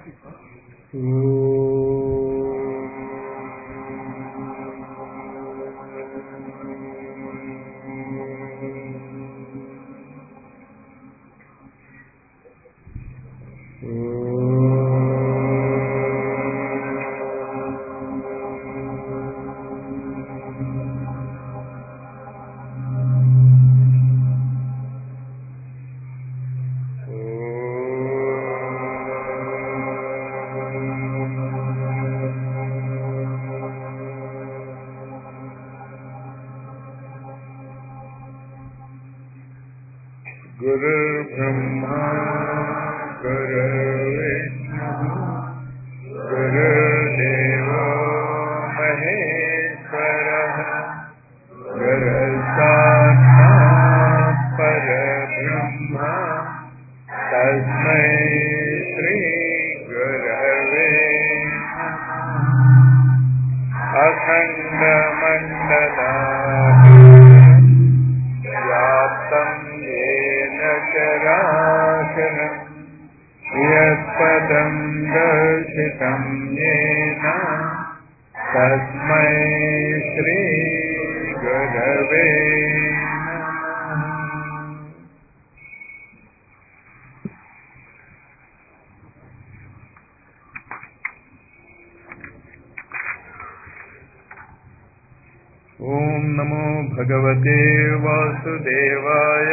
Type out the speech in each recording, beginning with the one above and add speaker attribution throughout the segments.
Speaker 1: गुरुर्ब्रह्मा गुरुर्विष्णु गुरुर्देवो महेश्वरः गुरुसाक्षात् परब्रह्म तस्मै श्री गुरवे नमः। अखण्डमण्डलाकारं व्याप्तं येन चराचरं यत्पदं दर्शितं येन तस्मै श्री गुरवे नमः। ओम नमो भगवते वासुदेवाय।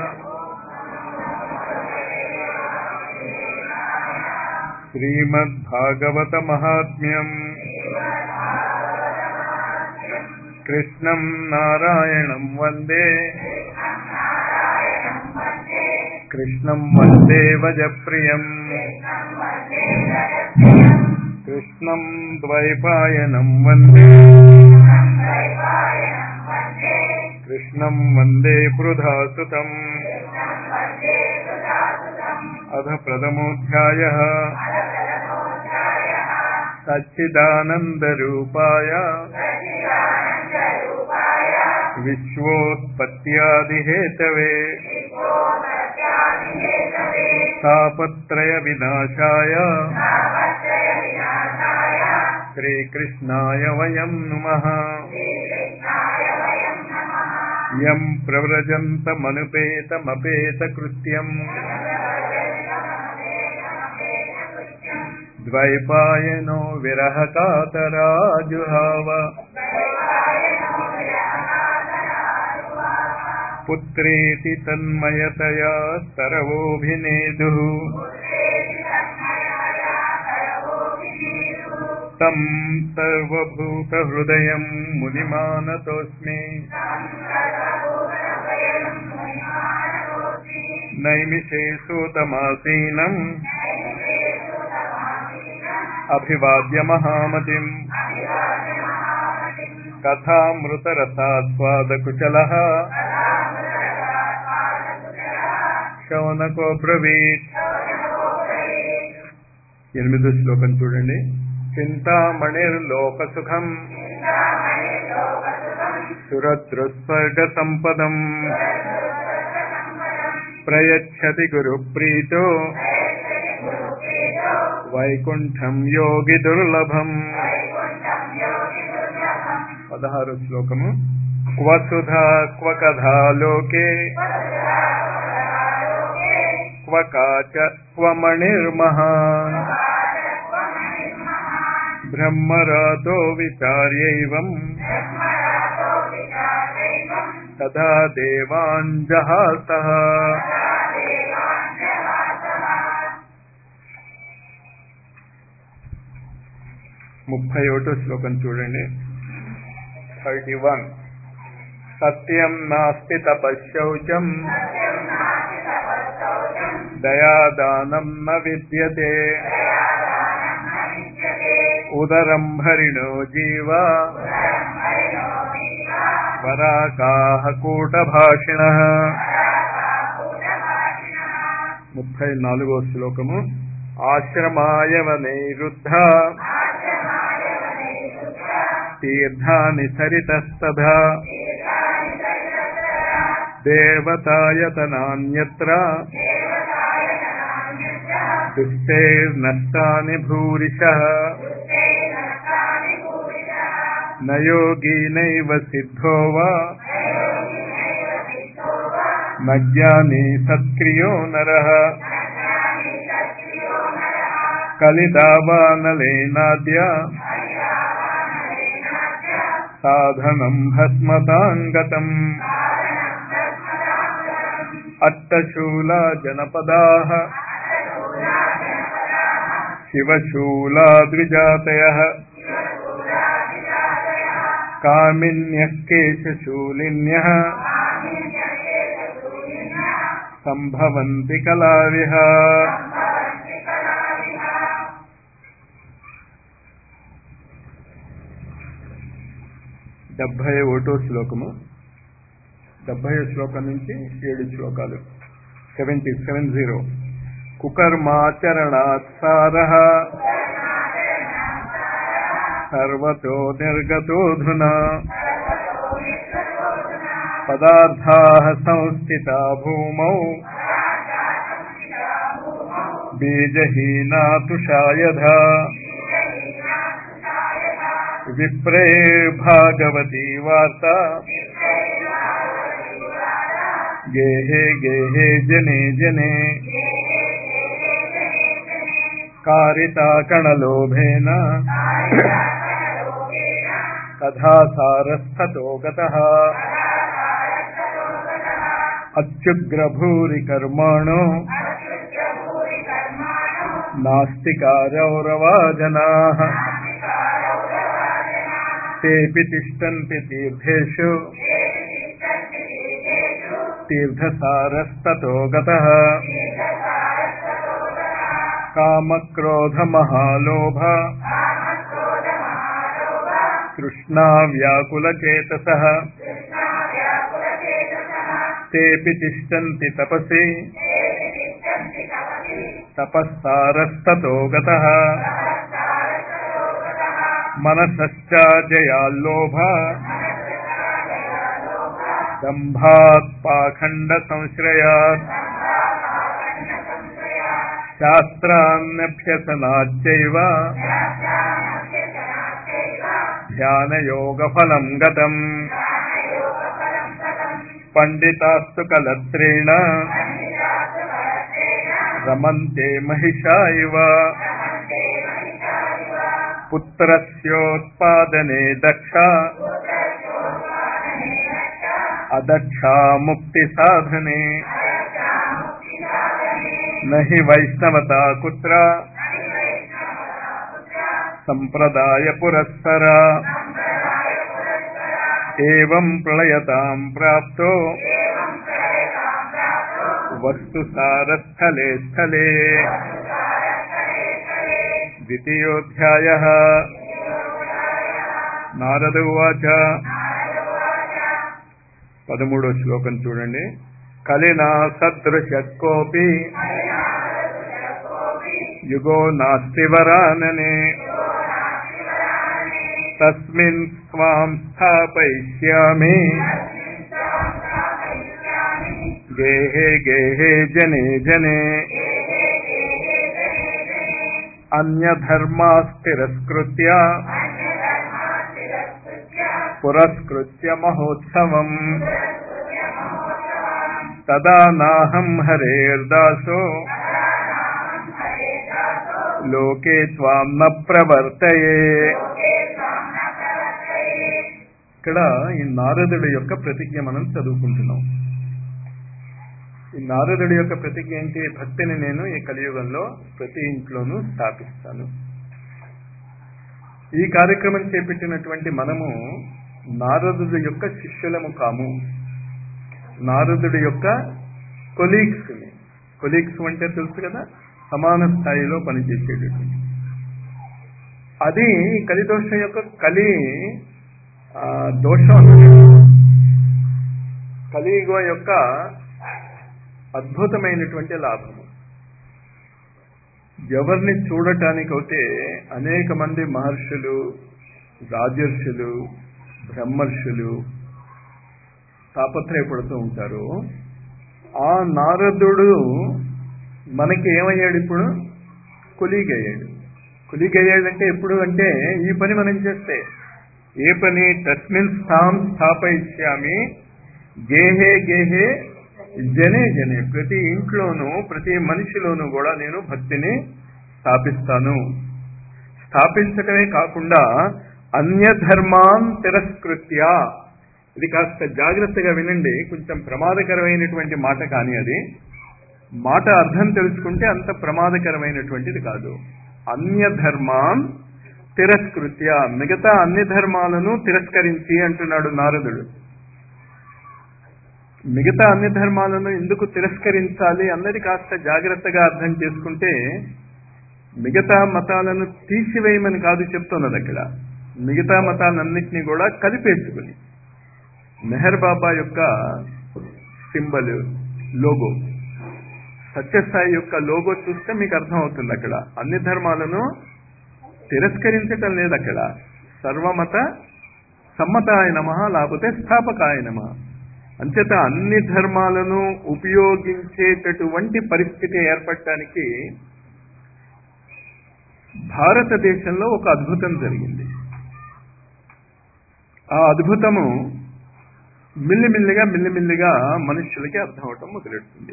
Speaker 1: श्रीमद्भागवत महात्म्यम् कृष्णं नारायणं वन्दे कृष्णं वन्दे वजप्रियम् कृष्णं द्वैपायनं वन्दे कृष्णं वन्दे पृधासुतम्। अथ प्रथमोऽध्यायः। सच्चिदानन्दरूपाय विश्वोत्पत्त्यादिहेतवे तापत्रयविनाशाय श्रीकृष्णाय वयं नुमः। यं प्रव्रजन्तमनुपेतमपेतकृत्यम् द्वैपायनो विरहकातराजुहाव। पुत्रेति तन्मयतया सरवोऽभिनेदुः तं सर्वभूतहृदयं मुनिमानतोऽस्मि। नैमिषेषु तमासीनम् अभिवाद्य महामतिम्। कथामृतरसास्वादकुशलः शौनको ब्रवीत्। 8వ శ్లోకం చూడండి. చింతామణిర్లోకసుఖం సురద్రుస్వర్గసంపదం ప్రయచ్చతి గురుప్రీతో వైకుంఠం యోగి దుర్లభం. 16వ శ్లోకము. క్వ సుధా క్వ కథా లోకే క్వ కాచ క్వ మణిర్మహాన్ బ్రహ్మరాతో విచార్యైవం తదా దేవాన్ జహాసః. 31వ శ్లోకం చూడండి. 31. సత్యం నాస్తి తపశ్శౌచం దయాదానం న విద్యతే ఉదరం హరిణో జీవా వరాకాః కూటభాషిణః. 34వ శ్లోకము. ఆశ్రమాయ వనైరుద్ధ తీర్థాని సరితస్తథా దేవతాయతనాన్యత్ర దుష్టైర్నష్టాని భూరిశః న యోగీనైవ సిద్ధో వా న జ్ఞానీ సత్క్రియో నరః కలిదావానలేనాద్య సాధనం భస్మతాంగతం అట్టశూలా జనపదాః శివశూలా ద్విజాతయః కామిన్యః కేశశూలిన్యః సంభవంతి కళావిహ. డెబ్భై ఒకటో శ్లోకము. 70 శ్లోకం నుంచి 7 శ్లోకాలు. 70. కుకర్మాచరణాత్ సారః సర్వతో నిర్గతోధునా పదార్థాః సంస్థితా భూమౌ బీజహీనా తుషాయధా విప్రేర్భాగవతీ వార్తా గేహే గేహే జనే జనే కారితా కణలోభేన తథా సారస్థతో గతః అత్యుగ్రభూరి కర్మాణో నాస్తికారౌరవా జనాః తేపి తిష్టన్తి తీర్థేషు తీర్థసారస్తతో గతః కామక్రోధమహాలోభ తృష్ణా వ్యాకులచేతసః తేపి తిష్టన్తి తపసి తపస్సారస్తతో గతః మనసశ్చాజయాల్లోభ దంభాత్ పాఖండ సంశ్రయాత్ శాస్త్రాన్యభ్యసనాచ్చైవ ధ్యానయోగఫలం గతం పండితాస్తు కలత్రేణ రమంతే మహిషా ఇవ పుత్రస్యోత్పాదనే దక్ష అదక్షా ముక్తి సాధనే నహి వైష్ణవతా కుత్ర సంప్రదాయ పురస్సర ఏవం ప్రళయతాం ప్రాప్తో వస్తు సారస్థలే స్థలే. ద్వితీయోధ్యాయః. నారద ఉవాచ. 13వ శ్లోకం చూడండి. కలినా సదృశ కోపి యుగో నాస్తి వరాననే తస్మిన్ స్వాం స్థాపయిష్యామి గేహే గేహే జనే జనే అన్యధర్మాస్తిరస్కృత్య పురస్కృత్య మహోత్సవం తదా నాహం హరేర్దాసో లోకే త్వాం న ప్రవర్తయే. ఇక్కడ ఈ నారదుడి యొక్క ప్రతిజ్ఞ మనం చదువుకుంటున్నాం. ఈ నారదుడి యొక్క ప్రతిజ్ఞ ఏంటి? భక్తిని నేను ఈ కలియుగంలో ప్రతి ఇంట్లోనూ స్థాపిస్తాను. ఈ కార్యక్రమం చేపట్టినటువంటి మనము నారదుడి యొక్క శిష్యులము కాము, నారదుడి యొక్క కొలీగ్స్ అంటే తెలుసు కదా, సమాన స్థాయిలో పనిచేసేటటువంటి. అది కలిదోషం యొక్క దోషం, కలియుగం యొక్క అద్భుతమైనటువంటి లాభము. ఎవరిని చూడటానికైతే అనేక మంది మహర్షులు, రాజర్షులు, బ్రహ్మర్షులు తాపత్రయపడుతూ ఉంటారు, ఆ నారదుడు మనకి ఏమయ్యాడు? ఇప్పుడు కొలీగ్ అయ్యాడు. కొలీగ్ అయ్యాడంటే ఎప్పుడు అంటే ఈ పని మనం చేస్తే ఏ పని తస్మిన్ స్థాపయిష్యామి గేహే గేహే జనే జనే, ప్రతి ఇంట్లోనూ ప్రతి మనిషిలోనూ కూడా నేను భక్తిని స్థాపిస్తాను. స్థాపించటమే కాకుండా అన్యధర్మాన్ తిరస్కృత్య, ఇది కాస్త జాగ్రత్తగా వినండి, కొంచెం ప్రమాదకరమైనటువంటి మాట, కానీ అది మాట అర్థం తెలుసుకుంటే అంత ప్రమాదకరమైనటువంటిది కాదు. అన్యధర్మాన్ తిరస్కృత్య, మిగతా అన్ని ధర్మాలను తిరస్కరించి అంటున్నాడు నారదుడు. మిగతా అన్ని ధర్మాలను ఎందుకు తిరస్కరించాలి అన్నది కాస్త జాగ్రత్తగా అర్థం చేసుకుంటే, మిగతా మతాలను తీసివేయమని కాదు చెప్తున్నది అక్కడ, మిగతా మతాలన్నింటినీ కూడా కలిపేసుకుని. మెహర్ బాబా యొక్క సింబల్ లోగో, సత్యసాయి యొక్క లోగో చూస్తే మీకు అర్థం అవుతుంది. అక్కడ అన్ని ధర్మాలను తిరస్కరించటం లేదు, అక్కడ సర్వమత సమ్మతాయ నమః లేకపోతే స్థాపకాయ నమః. అంచేత అన్ని ధర్మాలను ఉపయోగించేటటువంటి పరిస్థితి ఏర్పడటానికి భారతదేశంలో ఒక అద్భుతం జరిగింది. ఆ అద్భుతము మెల్లిమెల్లిగా మనుష్యులకి అర్థం అవటం మొదలెడుతుంది.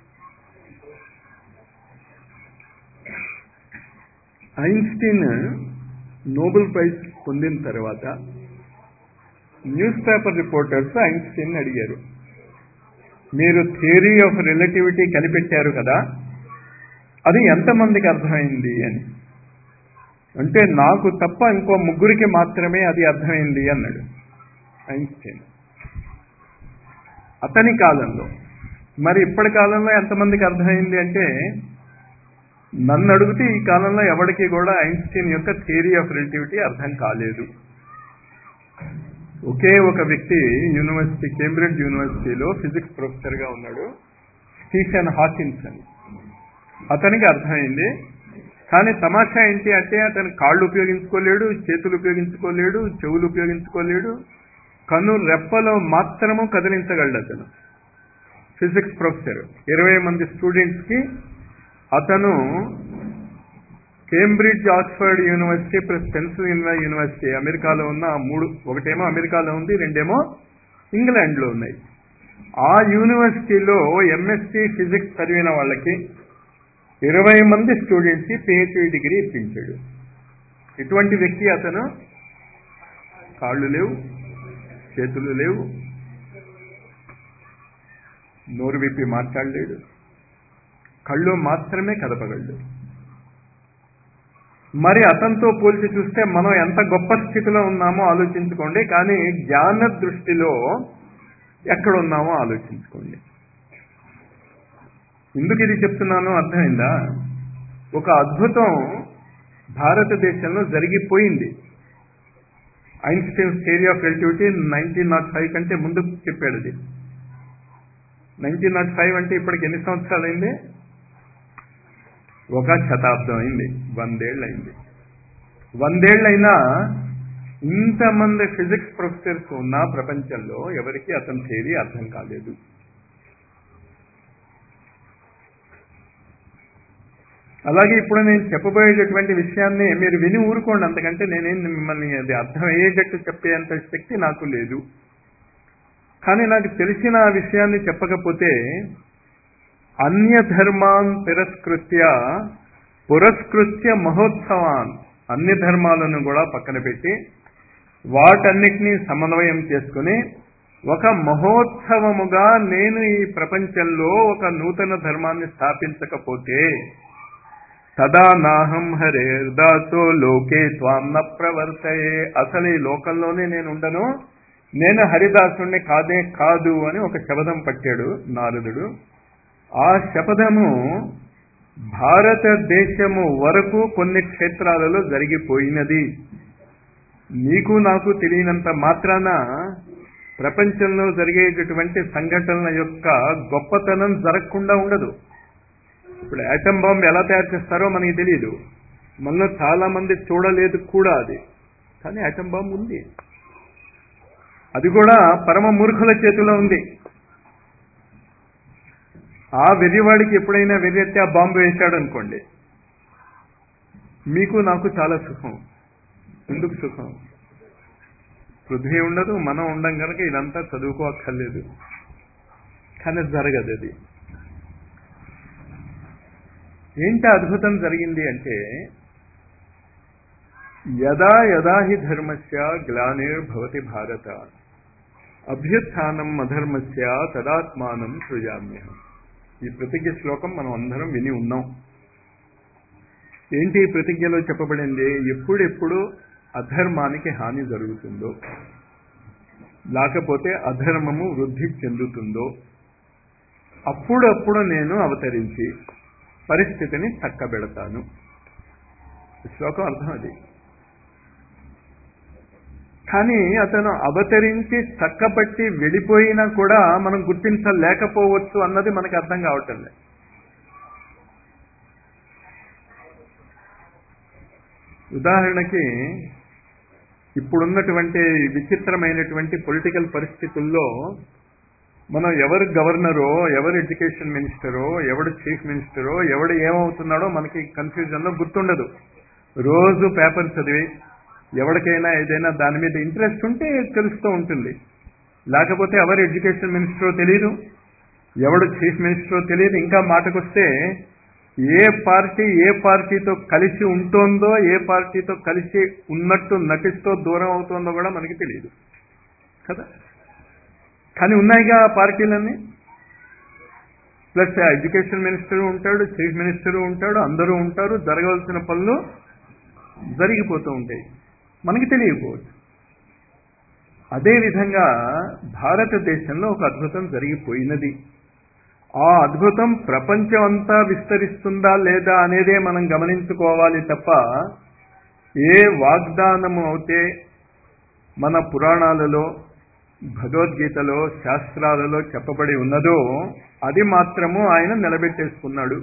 Speaker 1: ఐన్స్టీన్ నోబెల్ ప్రైజ్ పొందిన తర్వాత న్యూస్ పేపర్ రిపోర్టర్స్ ఐన్స్టీన్ అడిగారు, మీరు థియరీ ఆఫ్ రిలేటివిటీ కనిపెట్టారు కదా, అది ఎంతమందికి అర్థమైంది అని. అంటే నాకు తప్ప ఇంకో ముగ్గురికి మాత్రమే అది అర్థమైంది అన్నాడు ఐన్స్టీన్. అతని కాలంలో. మరి ఇప్పటి కాలంలో ఎంతమందికి అర్థమైంది అంటే, నన్ను అడిగితే ఈ కాలంలో ఎవరికి కూడా ఐన్స్టీన్ యొక్క థియరీ ఆఫ్ రిలేటివిటీ అర్థం కాలేదు. ఒకే ఒక వ్యక్తి యూనివర్సిటీ, కేంబ్రిడ్జ్ యూనివర్సిటీలో ఫిజిక్స్ ప్రొఫెసర్గా ఉన్నాడు, స్టీఫెన్ హాకిన్స్ అని. అతనికి అర్థమైంది. కానీ తమాషా ఏంటి అంటే, అతను కాళ్ళు ఉపయోగించుకోలేడు, చేతులు ఉపయోగించుకోలేడు, చెవులు ఉపయోగించుకోలేడు, కన్ను రెప్పలో మాత్రము కదిలించగలడు. అతను ఫిజిక్స్ ప్రొఫెసర్, 20 మంది స్టూడెంట్స్కి. అతను Cambridge, Oxford university plus Pennsylvania university, అమెరికాలో ఉన్న 3, ఒకటేమో అమెరికాలో ఉంది, రెండేమో ఇంగ్లాండ్లో ఉన్నాయి. ఆ యూనివర్సిటీలో ఎంఎస్సీ ఫిజిక్స్ చదివిన వాళ్ళకి 20 మంది స్టూడెంట్స్కి పిహెచ్డి డిగ్రీ ఇప్పించాడు. ఇటువంటి వ్యక్తి అతను. కాళ్ళు లేవు, చేతులు లేవు, నోరు విప్పి మాట్లాడలేడు, కళ్ళు మాత్రమే కదపగలడు. మరి అతనితో పోల్చి చూస్తే మనం ఎంత గొప్ప స్థితిలో ఉన్నామో ఆలోచించుకోండి. కానీ జ్ఞాన దృష్టిలో ఎక్కడున్నామో ఆలోచించుకోండి. ఎందుకు ఇది చెప్తున్నానో అర్థమైందా? ఒక అద్భుతం భారతదేశంలో జరిగిపోయింది. ఐన్స్టీన్ థియరీ ఆఫ్ రిలేటివిటీ 1905 కంటే ముందు చెప్పాడు. అది 1905 అంటే ఇప్పటికి ఎన్ని సంవత్సరాలు అయింది? ఒక శతాబ్దం అయింది, 100 ఏళ్ళు అయింది. 100 ఏళ్ళైనా ఇంతమంది ఫిజిక్స్ ప్రొఫెసర్స్ ఉన్న ప్రపంచంలో ఎవరికి అతని థియరీ అర్థం కాలేదు. అలాగే ఇప్పుడు నేను చెప్పబోయేటటువంటి విషయాన్ని మీరు విని ఊరుకోండి, అంతకంటే నేనేం మిమ్మల్ని అది అర్థమయ్యేటట్టు చెప్పేంత శక్తి నాకు లేదు. కానీ నాకు తెలిసిన ఆ విషయాన్ని చెప్పకపోతే, అన్యధర్మాన్ తిరస్కృత్య పురస్కృత్య మహోత్సవాన్, అన్ని ధర్మాలను కూడా పక్కన పెట్టి వాటన్నిటినీ సమన్వయం చేసుకుని ఒక మహోత్సవముగా నేను ఈ ప్రపంచంలో ఒక నూతన ధర్మాన్ని స్థాపించకపోతే, తదా నాహం హరేర్దాసో లోకే త్వాం న ప్రవర్తయే, అసలు ఈ లోకంలోనే నేను ఉండను, నేను హరిదాసుణ్ణి కాదే కాదు అని ఒక శపథం పట్టాడు నారదుడు. ఆ శపథము భారతదేశము వరకు కొన్ని క్షేత్రాలలో జరిగిపోయినది. నీకు నాకు తెలియనంత మాత్రాన ప్రపంచంలో జరిగేటటువంటి సంఘటనల యొక్క గొప్పతనం జరగకుండా ఉండదు. ఇప్పుడు యాటమ్ బాంబ్ ఎలా తయారు చేస్తారో మనకి తెలియదు, మనలో చాలా మంది చూడలేదు కూడా అది. కానీ యాటమ్ బాంబ్ ఉంది, అది కూడా పరమ మూర్ఖుల చేతిలో ఉంది. ఆ వెర్రివాడికి ఎప్పుడైనా వెర్రెత్తి ఆ బాంబు వేశాడు అనుకోండి, మీకు నాకు చాలా సుఖం. ఎందుకు సుఖం? పృథ్వీ ఉండదు, మనం ఉండం కనుక ఇదంతా చదువుకోక్కర్లేదు. కానీ జరగదు. అది ఏంటి అద్భుతం జరిగింది అంటే, యదా యదా హి ధర్మస్య గ్లానిర్భవతి భారత అభ్యుత్థానం అధర్మస్య తదాత్మానం సృజామ్యహం. ఈ ప్రతిజ్ఞ శ్లోకం మనం అందరం విని ఉన్నాం. ఏంటి ఈ ప్రతిజ్ఞలో చెప్పబడింది? ఎప్పుడెప్పుడు అధర్మానికి హాని జరుగుతుందో, లేకపోతే అధర్మము వృద్ధి చెందుతుందో, అప్పుడప్పుడు నేను అవతరించి పరిస్థితిని చక్కబెడతాను. శ్లోకం అర్థం అది. కానీ అతను అవతరించి చక్కబట్టి వెళ్ళిపోయినా కూడా మనం గుర్తించలేకపోవచ్చు అన్నది మనకు అర్థం కావటం లేదు. ఉదాహరణకి ఇప్పుడున్నటువంటి విచిత్రమైనటువంటి పొలిటికల్ పరిస్థితుల్లో మనం ఎవరు గవర్నరో, ఎవరు ఎడ్యుకేషన్ మినిస్టరో, ఎవడు చీఫ్ మినిస్టరో, ఎవడు ఏమవుతున్నాడో మనకి కన్ఫ్యూజన్లో గుర్తుండదు. రోజు పేపర్ చదివి ఎవరికైనా ఏదైనా దాని మీద ఇంట్రెస్ట్ ఉంటే తెలుస్తూ ఉంటుంది. లేకపోతే ఎవరు ఎడ్యుకేషన్ మినిస్టరో తెలియదు, ఎవడు చీఫ్ మినిస్టరో తెలియదు. ఇంకా మాటకొస్తే ఏ పార్టీ ఏ పార్టీతో కలిసి ఉంటోందో, ఏ పార్టీతో కలిసి ఉన్నట్టు నటిస్తూ దూరం అవుతోందో కూడా మనకి తెలియదు కదా. కానీ ఉన్నాయిగా ఆ పార్టీలన్నీ. ప్లస్ ఎడ్యుకేషన్ మినిస్టరు ఉంటాడు, చీఫ్ మినిస్టరు ఉంటాడు, అందరూ ఉంటారు. జరగవలసిన పనులు జరిగిపోతూ ఉంటాయి, మనకి తెలియకపోవచ్చు. అదేవిధంగా భారతదేశంలో ఒక అద్భుతం జరిగిపోయినది. ఆ అద్భుతం ప్రపంచం అంతా విస్తరిస్తుందా లేదా అనేదే మనం గమనించుకోవాలి తప్ప, ఏ వాగ్దానము అయితే మన పురాణాలలో, భగవద్గీతలో, శాస్త్రాలలో చెప్పబడి ఉన్నదో అది మాత్రము ఆయన నిలబెట్టేసుకున్నాడు.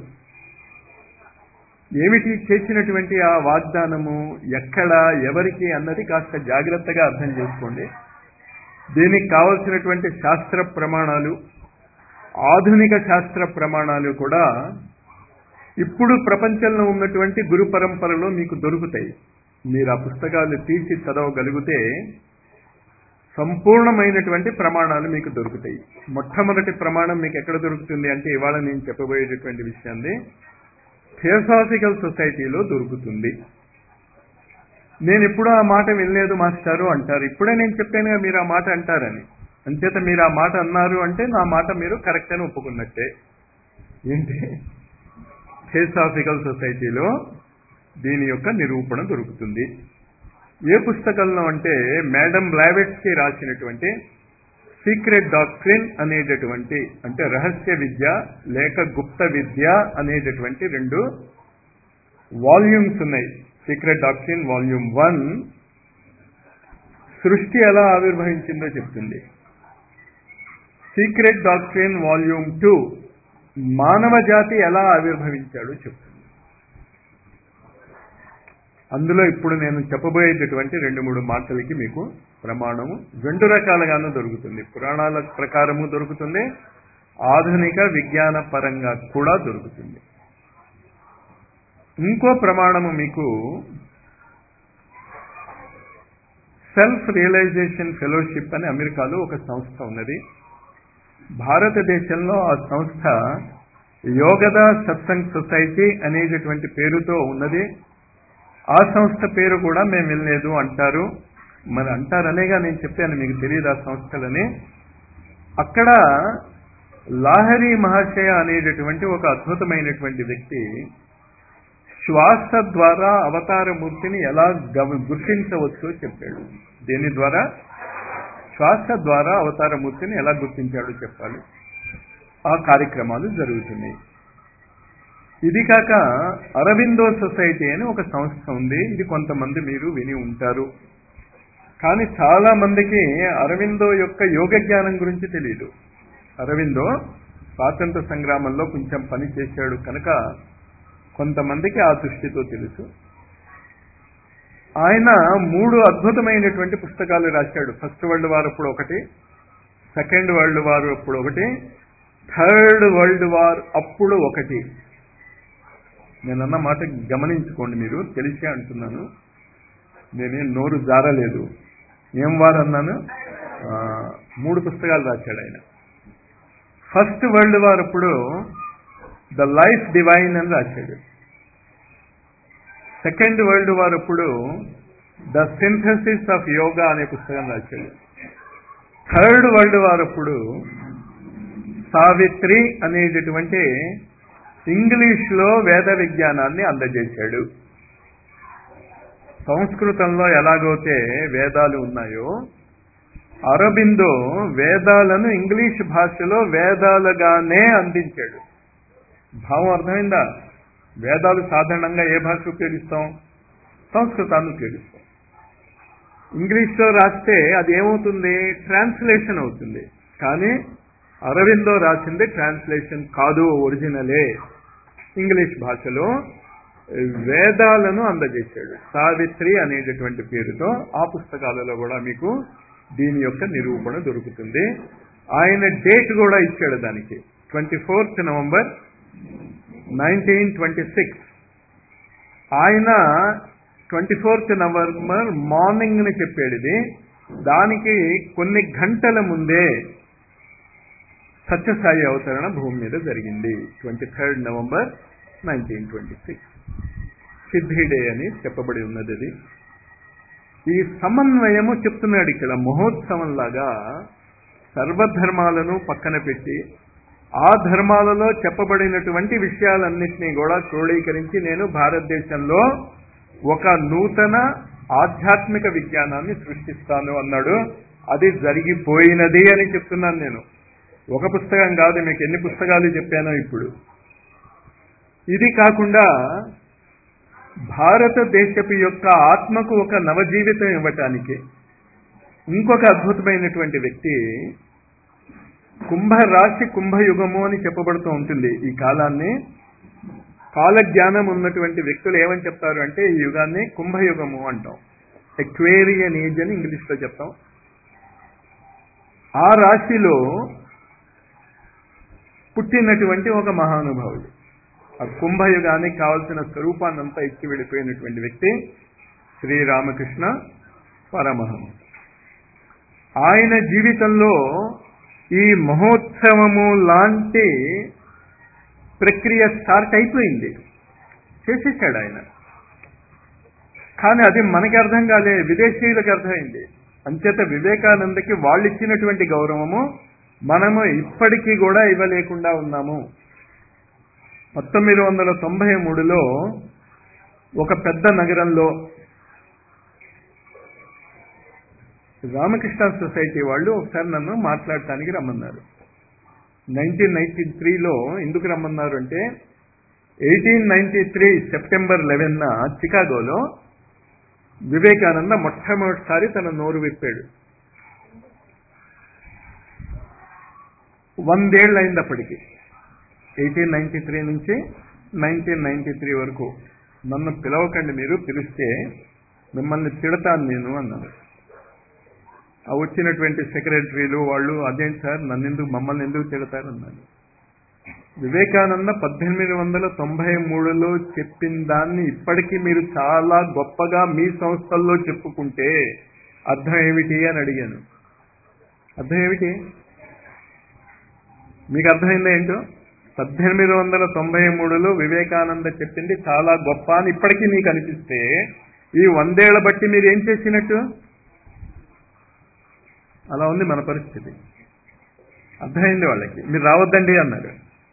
Speaker 1: ఏమిటి చేసినటువంటి ఆ వాగ్దానము, ఎక్కడ, ఎవరికి అన్నది కాస్త జాగ్రత్తగా అర్థం చేసుకోండి. దీనికి కావలసినటువంటి శాస్త్ర ప్రమాణాలు, ఆధునిక శాస్త్ర ప్రమాణాలు కూడా ఇప్పుడు ప్రపంచంలో ఉన్నటువంటి గురు పరంపరలో మీకు దొరుకుతాయి. మీరు ఆ పుస్తకాలు తీసి చదవగలిగితే సంపూర్ణమైనటువంటి ప్రమాణాలు మీకు దొరుకుతాయి. మొట్టమొదటి ప్రమాణం మీకు ఎక్కడ దొరుకుతుంది అంటే, ఇవాళ నేను చెప్పబోయేటటువంటి విషయాన్ని థియోసాఫికల్ సొసైటీలో దొరుకుతుంది. నేను ఎప్పుడూ ఆ మాట వినలేదు మాస్టారు అంటారు. ఇప్పుడే నేను చెప్పానుగా మీరు ఆ మాట అంటారని. అంచేత మీరు ఆ మాట అన్నారు అంటే నా మాట మీరు కరెక్ట్ అని ఒప్పుకున్నట్టే. ఏంటి? థియోసాఫికల్ సొసైటీలో దీని యొక్క నిరూపణ దొరుకుతుంది. ఏ పుస్తకంలో అంటే, మేడం బ్లావెట్స్కి రాసినటువంటి సీక్రెట్ డాక్ట్రిన్ అనేటటువంటి, అంటే రహస్య విద్య లేక గుప్త విద్య అనేటటువంటి 2 వాల్యూమ్స్ ఉన్నాయి. సీక్రెట్ డాక్ట్రిన్ వాల్యూమ్ 1 సృష్టి ఎలా ఆవిర్భవించిందో చెప్తుంది. సీక్రెట్ డాక్ట్రిన్ వాల్యూమ్ 2 మానవ జాతి ఎలా ఆవిర్భవించాడో చెప్తుంది. అందులో ఇప్పుడు నేను చెప్పబోయేటటువంటి 2-3 మాటలకి మీకు ప్రమాణము 2 రకాలుగానూ దొరుకుతుంది. పురాణాల ప్రకారము దొరుకుతుంది, ఆధునిక విజ్ఞాన పరంగా కూడా దొరుకుతుంది. ఇంకో ప్రమాణము మీకు సెల్ఫ్ రియలైజేషన్ ఫెలోషిప్ అని అమెరికాలో ఒక సంస్థ ఉన్నది. భారతదేశంలో ఆ సంస్థ యోగదా సత్సంగ్ సొసైటీ అనేటటువంటి పేరుతో ఉన్నది. ఆ సంస్థ పేరు కూడా మేము వినలేదు అంటారు. మరి అంటారనేగా నేను చెప్పాను, మీకు తెలియదు ఆ సంస్థలని. అక్కడ లాహరి మహాశయ అనేటటువంటి ఒక అద్భుతమైనటువంటి వ్యక్తి శ్వాస ద్వారా అవతారమూర్తిని ఎలా గుర్తించవచ్చో చెప్పాడు. దేని ద్వారా? శ్వాస ద్వారా అవతారమూర్తిని ఎలా గుర్తించాడో చెప్పాలి. ఆ కార్యక్రమాలు జరుగుతున్నాయి. ఇది కాక అరవిందో సొసైటీ అని ఒక సంస్థ ఉంది. ఇది కొంతమంది మీరు విని ఉంటారు. కానీ చాలా మందికి అరవిందో యొక్క యోగ జ్ఞానం గురించి తెలియదు. అరవిందో స్వాతంత్ర సంగ్రామంలో కొంచెం పని చేశాడు కనుక కొంతమందికి ఆ దృష్టితో తెలుసు. ఆయన 3 అద్భుతమైనటువంటి పుస్తకాలు రాశాడు. ఫస్ట్ వరల్డ్ వార్ అప్పుడు ఒకటి, సెకండ్ వరల్డ్ వార్ అప్పుడు ఒకటి, థర్డ్ వరల్డ్ వార్ అప్పుడు ఒకటి. నేనన్న మాట గమనించుకోండి, మీరు తెలిసే అంటున్నాను, నేనేం నోరు జారలేదు. ఏం వారు అన్నాను? 3 పుస్తకాలు రాశాడు ఆయన. ఫస్ట్ వరల్డ్ వార్ అప్పుడు ద లైఫ్ డివైన్ అని రాశాడు. సెకండ్ వరల్డ్ వార్ అప్పుడు ద సింథసిస్ ఆఫ్ యోగా అనే పుస్తకం రాశాడు. థర్డ్ వరల్డ్ వార్ అప్పుడు సావిత్రి అనేటటువంటి ఇంగ్లీష్లో వేద విజ్ఞానాన్ని అందజేశాడు. సంస్కృతంలో ఎలాగైతే వేదాలు ఉన్నాయో, అరబిందో వేదాలను ఇంగ్లీష్ భాషలో వేదాలుగానే అందించాడు. భావం అర్థమైందా? వేదాలు సాధారణంగా ఏ భాష ఉపయోగిస్తాం? సంస్కృతాన్ని ఉపయోగిస్తాం. ఇంగ్లీష్లో రాస్తే అది ఏమవుతుంది? ట్రాన్స్లేషన్ అవుతుంది. కానీ అరవిందో రాసింది ట్రాన్స్లేషన్ కాదు, ఒరిజినలే. ఇంగ్లీష్ భాషలో వేదాలను అందజేశాడు. సావిత్రి అనేటటువంటి పేరుతో ఆ పుస్తకాలలో కూడా మీకు దీని యొక్క నిరూపణ దొరుకుతుంది. ఆయన డేట్ కూడా ఇచ్చాడు దానికి, 24th November 1926. ఆయన 24th November మార్నింగ్ ని చెప్పాడు. ఇది దానికి కొన్ని గంటల ముందే సత్యసాయి అవతరణ భూమి మీద జరిగింది. 23rd November 1926 సిద్ధి డే అని చెప్పబడి ఉన్నది. అది ఈ సమన్వయము చెప్తున్నాడు ఇక్కడ. మహోత్సవంలాగా సర్వధర్మాలను పక్కన పెట్టి ఆ ధర్మాలలో చెప్పబడినటువంటి విషయాలన్నింటినీ కూడా క్రోడీకరించి నేను భారతదేశంలో ఒక నూతన ఆధ్యాత్మిక విజ్ఞానాన్ని సృష్టిస్తాను అన్నాడు. అది జరిగిపోయినది అని చెప్తున్నాను నేను. ఒక పుస్తకం కాదు, మీకు ఎన్ని పుస్తకాలు చెప్పానో ఇప్పుడు. ఇది కాకుండా భారతదేశపు యొక్క ఆత్మకు ఒక నవజీవితం ఇవ్వటానికి ఇంకొక అద్భుతమైనటువంటి వ్యక్తి, కుంభరాశి కుంభయుగము అని చెప్పబడుతూ ఉంటుంది. ఈ కాలాన్ని కాలజ్ఞానం ఉన్నటువంటి వ్యక్తులు ఏమని చెప్తారు అంటే ఈ యుగాన్ని కుంభయుగము అంటాం. ఎక్వేరియన్ ఏజ్ అని ఇంగ్లీష్లో చెప్తాం. ఆ రాశిలో పుట్టినటువంటి ఒక మహానుభావుడు, ఆ కుంభయుగానికి కావలసిన స్వరూపాన్నంతా ఇచ్చి వెళ్ళిపోయినటువంటి వ్యక్తి శ్రీరామకృష్ణ పరమహంస. ఆయన జీవితంలో ఈ మహోత్సవము లాంటి ప్రక్రియ స్టార్ట్ అయిపోయింది, చేసేసాడు ఆయన. కానీ అది మనకి అర్థం కాలే, విదేశీయులకు అర్థమైంది. అంచేత వివేకానందకి వాళ్ళు ఇచ్చినటువంటి గౌరవము మనము ఇప్పటికీ కూడా ఇవ్వలేకుండా ఉన్నాము. 1993లో ఒక పెద్ద నగరంలో రామకృష్ణ సొసైటీ వాళ్ళు ఒకసారి నన్ను మాట్లాడటానికి రమ్మన్నారు. 1993లో ఎందుకు రమ్మన్నారు అంటే 1893 September 11న చికాగోలో వివేకానంద మొట్టమొదటిసారి తన నోరు విప్పాడు. 100 ఏళ్ళు అయిందప్పటికి. 1893 నుంచి 1993 వరకు. నన్ను పిలవకండి, మీరు పిలిస్తే మిమ్మల్ని తిడతాను నేను అన్నాను. ఆ వచ్చినటువంటి సెక్రటరీలు వాళ్ళు, అదేంటి సార్ మమ్మల్ని ఎందుకు తిడతారు అన్నాను. వివేకానంద 1893లో చెప్పిన దాన్ని ఇప్పటికీ మీరు చాలా గొప్పగా మీ సంస్థల్లో చెప్పుకుంటే అర్థం ఏమిటి అని అడిగాను. అర్థం ఏమిటి మీకు అర్థమైందా ఏంటో? 1893లో వివేకానంద చెప్పింది చాలా గొప్ప అని ఇప్పటికీ మీకు అనిపిస్తే ఈ 100 ఏళ్ల బట్టి మీరు ఏం చేసినట్టు? అలా ఉంది మన పరిస్థితి. అర్థమైంది వాళ్ళకి. మీరు రావద్దండి అన్నారు.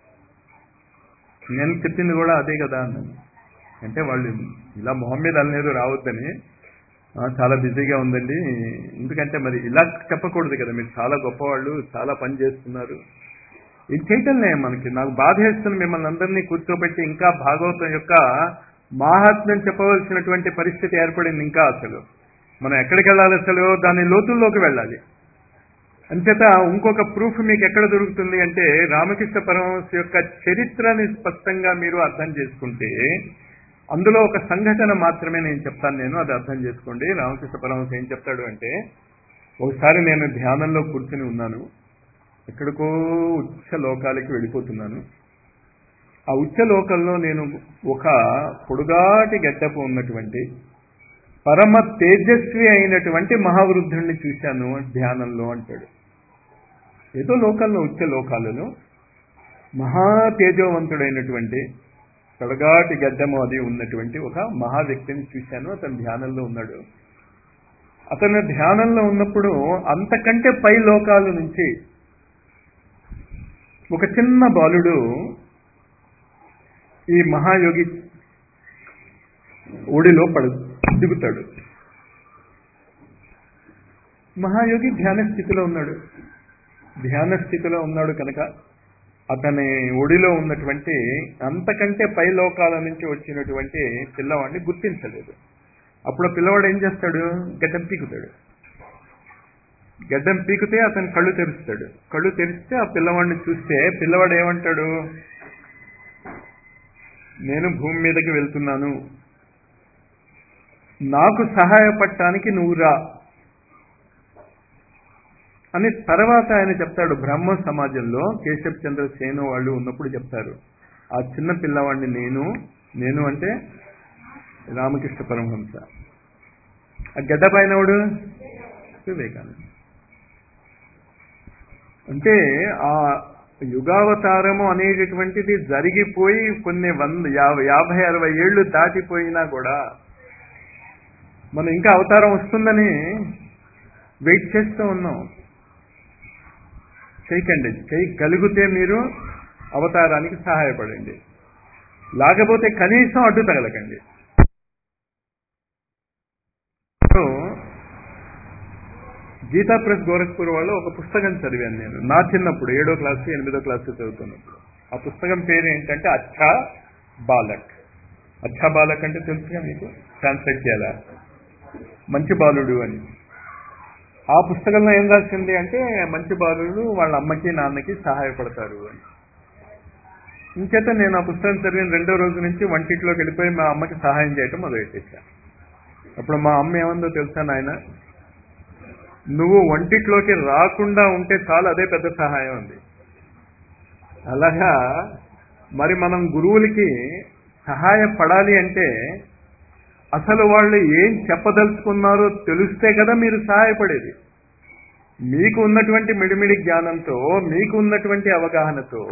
Speaker 1: నేను చెప్పింది కూడా అదే కదా అన్నాను. అంటే వాళ్ళు ఇలా మొహం మీద అనలేదు రావద్దని, చాలా బిజీగా ఉందండి. ఎందుకంటే మరి ఇలా చెప్పకూడదు కదా, మీరు చాలా గొప్పవాళ్ళు, చాలా పని చేస్తున్నారు. ఇది చేయటంలే మనకి. నాకు బాధ వేస్తుంది మిమ్మల్ని అందరినీ కూర్చోబెట్టి ఇంకా భాగవతం యొక్క మాహాత్మ్యం చెప్పవలసినటువంటి పరిస్థితి ఏర్పడింది. ఇంకా అసలు మనం ఎక్కడికి వెళ్ళాలి? అసలు దాని లోతుల్లోకి వెళ్ళాలి. అంచేత ఇంకొక ప్రూఫ్ మీకు ఎక్కడ దొరుకుతుంది అంటే రామకృష్ణ పరమహంస యొక్క చరిత్రని స్పష్టంగా మీరు అర్థం చేసుకుంటే అందులో ఒక సంఘటన మాత్రమే నేను చెప్తాను, నేను అది అర్థం చేసుకోండి. రామకృష్ణ పరమహంస ఏం చెప్తాడు అంటే, ఒకసారి నేను ధ్యానంలో కూర్చుని ఉన్నాను, ఎక్కడికో ఉచ్చ లోకాలకి వెళ్ళిపోతున్నాను. ఆ ఉచ్చలోకంలో నేను ఒక పొడుగాటి గడ్డపు ఉన్నటువంటి పరమ తేజస్వి అయినటువంటి మహావృద్ధుణ్ణి చూశాను ధ్యానంలో అంటాడు. ఏదో లోకంలో ఉచ్చ లోకాలలో మహా తేజోవంతుడైనటువంటి పొడుగాటి గడ్డము అది ఉన్నటువంటి ఒక మహా వ్యక్తిని చూశాను. అతను ధ్యానంలో ఉన్నాడు. అతను ధ్యానంలో ఉన్నప్పుడు అంతకంటే పై లోకాల నుంచి ఒక చిన్న బాలుడు ఈ మహాయోగి ఒడిలో దిగుతాడు. మహాయోగి ధ్యాన స్థితిలో ఉన్నాడు. ధ్యాన స్థితిలో ఉన్నాడు కనుక అతని ఒడిలో ఉన్నటువంటి అంతకంటే పై లోకాల నుంచి వచ్చినటువంటి పిల్లవాడిని గుర్తించలేదు. అప్పుడు పిల్లవాడు ఏం చేస్తాడు? గడ్డం పీకుతాడు. గడ్డం పీకితే అతను కళ్ళు తెరుస్తాడు. కళ్ళు తెరిస్తే ఆ పిల్లవాడిని చూస్తే పిల్లవాడు ఏమంటాడు? నేను భూమి మీదకి వెళ్తున్నాను, నాకు సహాయపడటానికి నువ్వు రా అని తర్వాత ఆయన చెప్తాడు. బ్రహ్మ సమాజంలో కేశవ్ చంద్ర సేను వాళ్ళు ఉన్నప్పుడు చెప్తారు, ఆ చిన్న పిల్లవాడిని నేను అంటే రామకృష్ణ పరమహంస, ఆ గడ్డ పైనవాడు వివేకానంద. అంటే ఆ యుగావతారము అనేటటువంటిది జరిగిపోయి కొన్ని 50-60 ఏళ్ళు దాటిపోయినా కూడా మనం ఇంకా అవతారం వస్తుందని వెయిట్ చేస్తూ ఉన్నాం. చేయగలిగితే మీరు అవతారానికి సహాయపడండి, లేకపోతే కనీసం అడ్డు తగలకండి. గీతా ప్రెస్ గోరఖ్పూర్ వాళ్ళు ఒక పుస్తకం చదివాను నేను నా చిన్నప్పుడు 7వ క్లాసు 8వ క్లాసు చదువుతున్నప్పుడు. ఆ పుస్తకం పేరు ఏంటంటే అచ్చా బాలక్. అచ్చా బాలక్ అంటే తెలుసుగా మీకు, ట్రాన్స్లేట్ చేయాలా? మంచి బాలుడు అని. ఆ పుస్తకంలో ఏం రాసింది అంటే మంచి బాలుడు వాళ్ళ అమ్మకి నాన్నకి సహాయపడతారు అని. ఇంచేత నేను ఆ పుస్తకం చదివిన 2వ రోజు నుంచి వంటింట్లోకి వెళ్ళిపోయి మా అమ్మకి సహాయం చేయటం మొదలెట్టేశాను. అప్పుడు మా అమ్మ ఏమందో తెలుసా నాయన, నువ్వు వంటిట్లోకి రాకుండా ఉంటే చాలు, అదే పెద్ద సహాయం ఉంది. అలాగా మరి మనం గురువులకి సహాయపడాలి అంటే అసలు వాళ్ళు ఏం చెప్పదలుచుకున్నారో తెలిస్తే కదా మీరు సహాయపడేది. మీకు ఉన్నటువంటి మిడిమిడి జ్ఞానంతో, మీకు ఉన్నటువంటి అవగాహనతో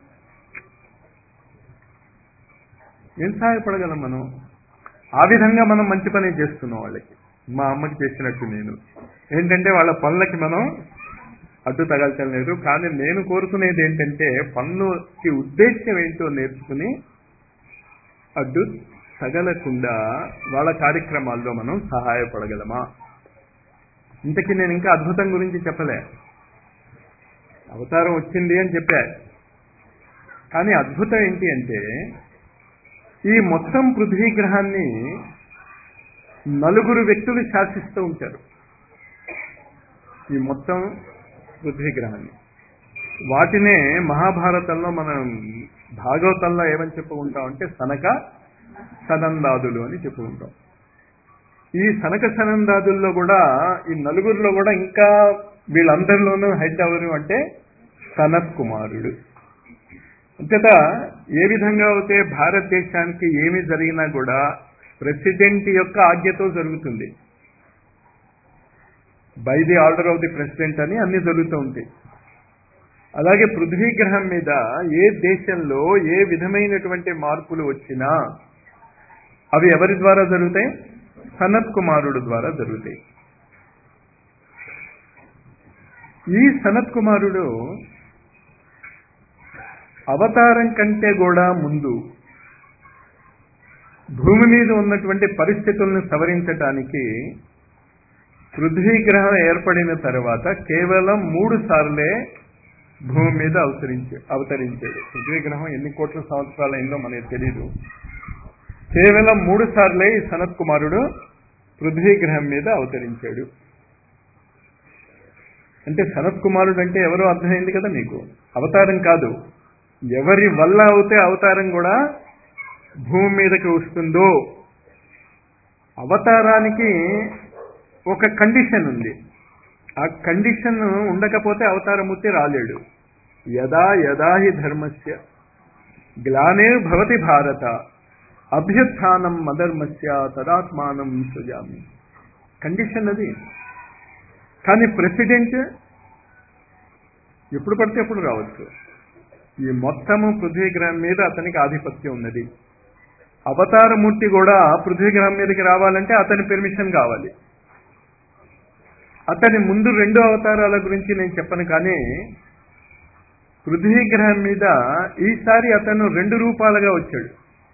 Speaker 1: ఏం సహాయపడగలం మనం? ఆ విధంగా మనం మంచి పని చేస్తున్నాం వాళ్ళకి. మా అమ్మకి చేసినట్టు నేను ఏంటంటే వాళ్ళ పనులకి మనం అడ్డు తగలటం లేదు. కానీ నేను కోరుకునేది ఏంటంటే పనులకి ఉద్దేశ్యం ఏంటో నేర్చుకుని అడ్డు తగలకుండా వాళ్ళ కార్యక్రమాల్లో మనం సహాయపడగలమా? ఇంతకీ నేను ఇంకా అద్భుతం గురించి చెప్పలే. అవతారం వచ్చింది అని చెప్పా, కానీ అద్భుతం ఏంటి అంటే ఈ మొత్తం పృథ్వీ గ్రహాన్ని 4 వ్యక్తులు శాసిస్తూ ఉంటారు. ఈ మొత్తం పృథ్వీ గ్రహాన్ని, వాటినే మహాభారతంలో మనం భాగవతంలో ఏమని చెప్పుకుంటాం అంటే సనక సనందాదులు అని చెప్పుకుంటాం. ఈ సనక సనందాదుల్లో కూడా ఈ 4 కూడా ఇంకా వీళ్ళందరిలోనూ హెడ్ ఎవరు అంటే సనత్ కుమారుడు. అంతేత ఏ విధంగా అయితే భారతదేశానికి ఏమి జరిగినా కూడా ప్రెసిడెంట్ యొక్క ఆజ్ఞతో జరుగుతుంది. By the order of the president అని అన్ని జరుగుతూ ఉంటాయి. అలాగే పృథ్వీ గ్రహం మీద ఏ దేశంలో ఏ విధమైనటువంటి మార్పులు వచ్చినా అవి ఎవరి ద్వారా జరుగుతాయి? సనత్ కుమారుడు ద్వారా జరుగుతాయి. ఈ సనత్ కుమారుడు అవతారం కంటే కూడా ముందు భూమి మీద ఉన్నటువంటి పరిస్థితులను సవరించటానికి పృథ్వీ గ్రహం ఏర్పడిన తర్వాత కేవలం 3 సార్లే భూమి మీద అవతరించాడు. పృథ్వీ గ్రహం ఎన్ని కోట్ల సంవత్సరాలు అయిందో మనకు తెలీదు. కేవలం 3 సార్లే ఈ సనత్ కుమారుడు పృథ్వీ గ్రహం మీద అవతరించాడు. అంటే సనత్ కుమారుడు అంటే ఎవరో అర్థమైంది కదా మీకు. అవతారం కాదు, ఎవరి వల్ల అవుతే అవతారం కూడా భూమి మీదకి వస్తుందో అవతారానికి ఒక కండిషన్ ఉంది. ఆ కండిషన్ ఉండకపోతే అవతారమూర్తి రాలేడు. యదా యదా హి ధర్మస్య గ్లానిర్భవతి భారత అభ్యుత్థానం అధర్మస్య తదాత్మానం సృజామి. కండిషన్ అది. కానీ ప్రెసిడెంట్ ఎప్పుడు పడితే ఎప్పుడు రావచ్చు. ఈ మొత్తము పృథ్వీగ్రహం మీద అతనికి ఆధిపత్యం ఉన్నది. అవతారమూర్తి కూడా పృథ్వీగ్రహం మీదకి రావాలంటే అతని పెర్మిషన్ కావాలి. అతని ముందు 2 అవతారాల గురించి నేను చెప్పను, కానీ పృథ్వీగ్రహం మీద ఈసారి అతను 2 రూపాలుగా వచ్చాడు.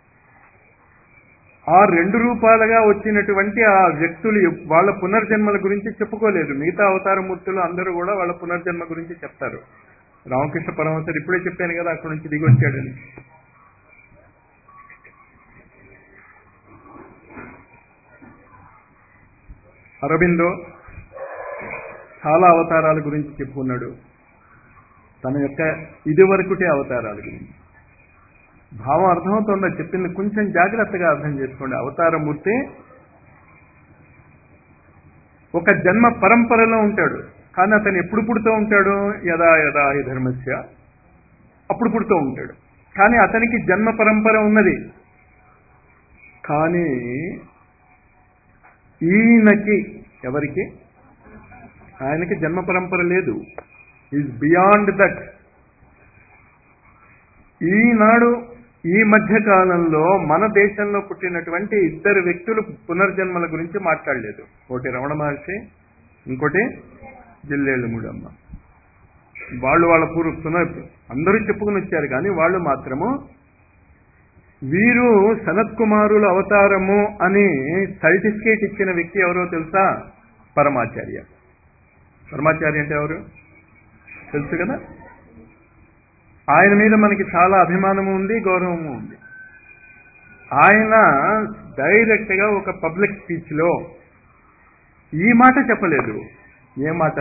Speaker 1: ఆ 2 రూపాలుగా వచ్చినటువంటి ఆ వ్యక్తులు వాళ్ళ పునర్జన్మల గురించి చెప్పుకోలేదు. మిగతా అవతారమూర్తులు అందరూ కూడా వాళ్ళ పునర్జన్మ గురించి చెప్తారు. రామకృష్ణ పరమహంసరు ఇప్పుడే చెప్పాను కదా అక్కడి నుంచి దిగి వచ్చాడని. అరబిందో చాలా అవతారాల గురించి చెప్పుకున్నాడు, తన యొక్క ఇదివరకుటే అవతారాల గురించి. భావం అర్థమవుతుందా? చెప్పింది కొంచెం జాగ్రత్తగా అర్థం చేసుకోండి. అవతారమూర్తి ఒక జన్మ పరంపరలో ఉంటాడు, కానీ అతను ఎప్పుడు పుడుతూ ఉంటాడు? యదా యదా హి ధర్మస్య, అప్పుడు పుడుతూ ఉంటాడు. కానీ అతనికి జన్మ పరంపర ఉన్నది. కానీ ఈయనకి, ఎవరికి? ఆయనకి జన్మ పరంపర లేదు. Is beyond that. ఈనాడు ఈ మధ్య కాలంలో మన దేశంలో పుట్టినటువంటి 2 వ్యక్తులు పునర్జన్మల గురించి మాట్లాడలేదు. ఒకటి రమణ మహర్షి, ఇంకోటి జిల్లేళ్ళమూడమ్మ. వాళ్ళు వాళ్ళ అందరూ చెప్పుకుని వచ్చారు, కానీ వాళ్ళు మాత్రము వీరు సనత్ కుమారుల అవతారము అని సర్టిఫికేట్ ఇచ్చిన వ్యక్తి ఎవరో తెలుసా? పరమాచార్య. పరమాచార్య అంటే ఎవరు తెలుసు కదా? ఆయన మీద మనకి చాలా అభిమానము ఉంది, గౌరవము ఉంది. ఆయన డైరెక్ట్ గా ఒక పబ్లిక్ స్పీచ్ లో ఈ మాట చెప్పలేదు. ఏ మాట?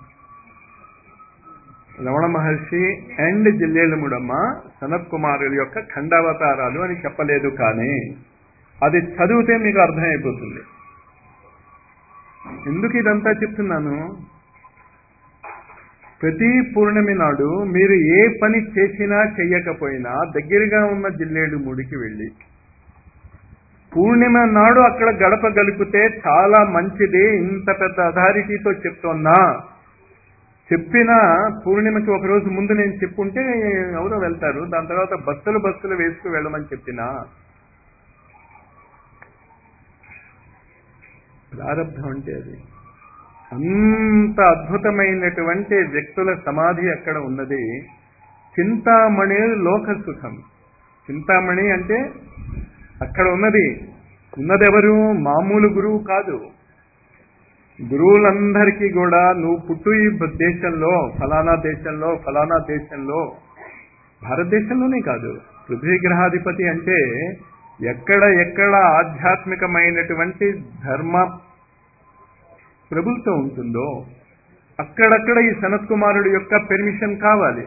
Speaker 1: రమణ మహర్షి అండ్ జిల్లేళ్ళమూడమ్మ సనత్ కుమారుల యొక్క ఖండావతారాలు అని చెప్పలేదు. కానీ అది చదివితే మీకు అర్థమైపోతుంది. ఎందుకు ఇదంతా చెప్తున్నాను? ప్రతి పూర్ణమి నాడు మీరు ఏ పని చేసినా చెయ్యకపోయినా దగ్గరగా ఉన్న జిల్లేళ్ళమూడికి వెళ్ళి పూర్ణిమ నాడు అక్కడ గడప గలిపితే చాలా మంచిది. ఇంత పెద్ద అథారిటీతో చెప్తున్నా, చెప్పిన పూర్ణిమకి ఒకరోజు ముందు నేను చెప్పుంటే ఎవరో వెళ్తారు. దాని తర్వాత బస్సులు వేసుకు వెళ్ళమని చెప్పినా ప్రారంభం అంటే అది. అంత అద్భుతమైనటువంటి వ్యక్తుల సమాధి అక్కడ ఉన్నది. చింతామణి లోక సుఖం. చింతామణి అంటే అక్కడ ఉన్నదెవరు? మామూలు గురువు కాదు. గురువులందరికీ కూడా నువ్వు పుట్టు ఈ దేశంలో, ఫలానా దేశంలో, భారతదేశంలోనే కాదు, పృథ్వీగ్రహాధిపతి అంటే ఎక్కడ ఆధ్యాత్మికమైనటువంటి ధర్మ ప్రభుత్వం ఉంటుందో అక్కడక్కడ ఈ సనత్ కుమారుడు యొక్క పెర్మిషన్ కావాలి.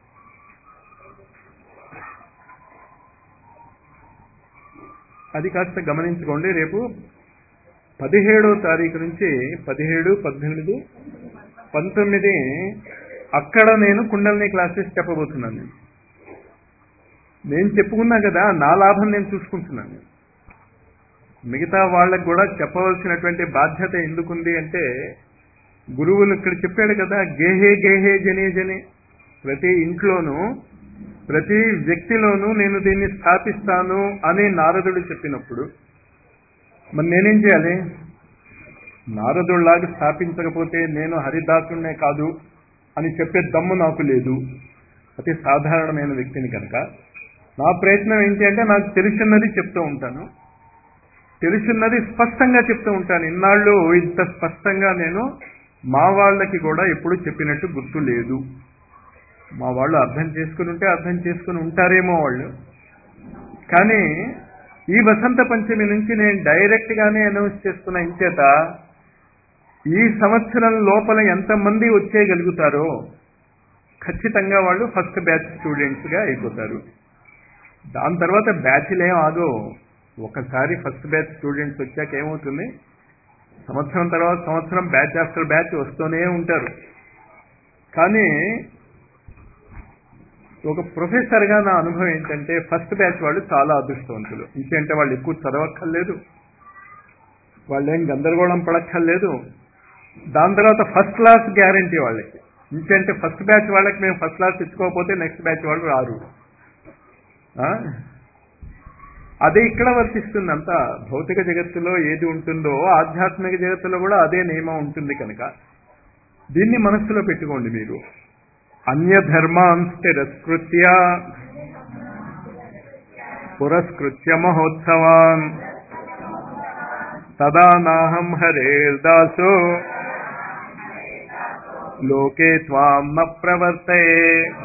Speaker 1: అది కాస్త గమనించుకోండి. రేపు 17వ తారీఖు నుంచి 17, 18, 19 అక్కడ నేను కుండలిని క్లాసెస్ చెప్పబోతున్నాను. నేను చెప్పుకున్నా కదా, నా లాభం నేను చూసుకుంటున్నాను. మిగతా వాళ్ళకు కూడా చెప్పవలసినటువంటి బాధ్యత ఎందుకుంది అంటే, గురువులు ఇక్కడ చెప్పాడు కదా, గేహే జనే. ప్రతి ఇంట్లోనూ ప్రతి వ్యక్తిలోనూ నేను దీన్ని స్థాపిస్తాను అని నారదుడు చెప్పినప్పుడు మరి నేనేం చేయాలి? నారదుడిలాగా స్థాపించకపోతే నేను హరిదాసునే కాదు అని చెప్పే దమ్ము నాకు లేదు. అతి సాధారణమైన వ్యక్తిని కనుక నా ప్రయత్నం ఏంటి అంటే, నాకు తెలుసున్నది చెప్తూ ఉంటాను, తెలుసున్నది స్పష్టంగా చెప్తూ ఉంటాను. ఇన్నాళ్ళు ఇంత స్పష్టంగా నేను మా వాళ్ళకి కూడా ఎప్పుడు చెప్పినట్టు గుర్తు లేదు. మా వాళ్ళు అర్థం చేసుకుని ఉంటారేమో వాళ్ళు. కానీ ఈ వసంత పంచమి నుంచి నేను డైరెక్ట్ గానే అనౌన్స్ చేస్తున్నా. ఇంచేత ఈ సంవత్సరం లోపల ఎంతమంది వచ్చేయగలుగుతారో ఖచ్చితంగా వాళ్ళు ఫస్ట్ బ్యాచ్ స్టూడెంట్స్ గా అయిపోతారు. దాని తర్వాత బ్యాచ్లేం ఆగో. ఒకసారి ఫస్ట్ బ్యాచ్ స్టూడెంట్స్ వచ్చాక ఏమవుతుంది, సంవత్సరం తర్వాత సంవత్సరం బ్యాచ్ ఆఫ్టర్ బ్యాచ్ వస్తూనే ఉంటారు. కానీ ఒక ప్రొఫెసర్గా నా అనుభవం ఏంటంటే ఫస్ట్ బ్యాచ్ వాళ్ళు చాలా అదృష్టవంతులు. ఇంకేంటే వాళ్ళు ఎక్కువ చదవక్కర్లేదు, వాళ్ళేం గందరగోళం పడక్కర్లేదు. దాని తర్వాత ఫస్ట్ క్లాస్ గ్యారంటీ వాళ్ళకి. ఇంకేంటే ఫస్ట్ బ్యాచ్ వాళ్ళకి మేము ఫస్ట్ క్లాస్ తెచ్చుకోకపోతే నెక్స్ట్ బ్యాచ్ వాళ్ళు రారు. అదే ఇక్కడ వర్తిస్తుంది. అంతా భౌతిక జగత్తులో ఏది ఉంటుందో ఆధ్యాత్మిక జగత్తులో కూడా అదే నియమం ఉంటుంది. కనుక దీన్ని మనస్సులో పెట్టుకోండి. మీరు అన్యధర్మాన్ తిరస్కృత్య పురస్కృత్య మహోత్సవాన్ తదా నాహం హరేర్దాసో లోకే త్వాం న ప్రవర్తయే.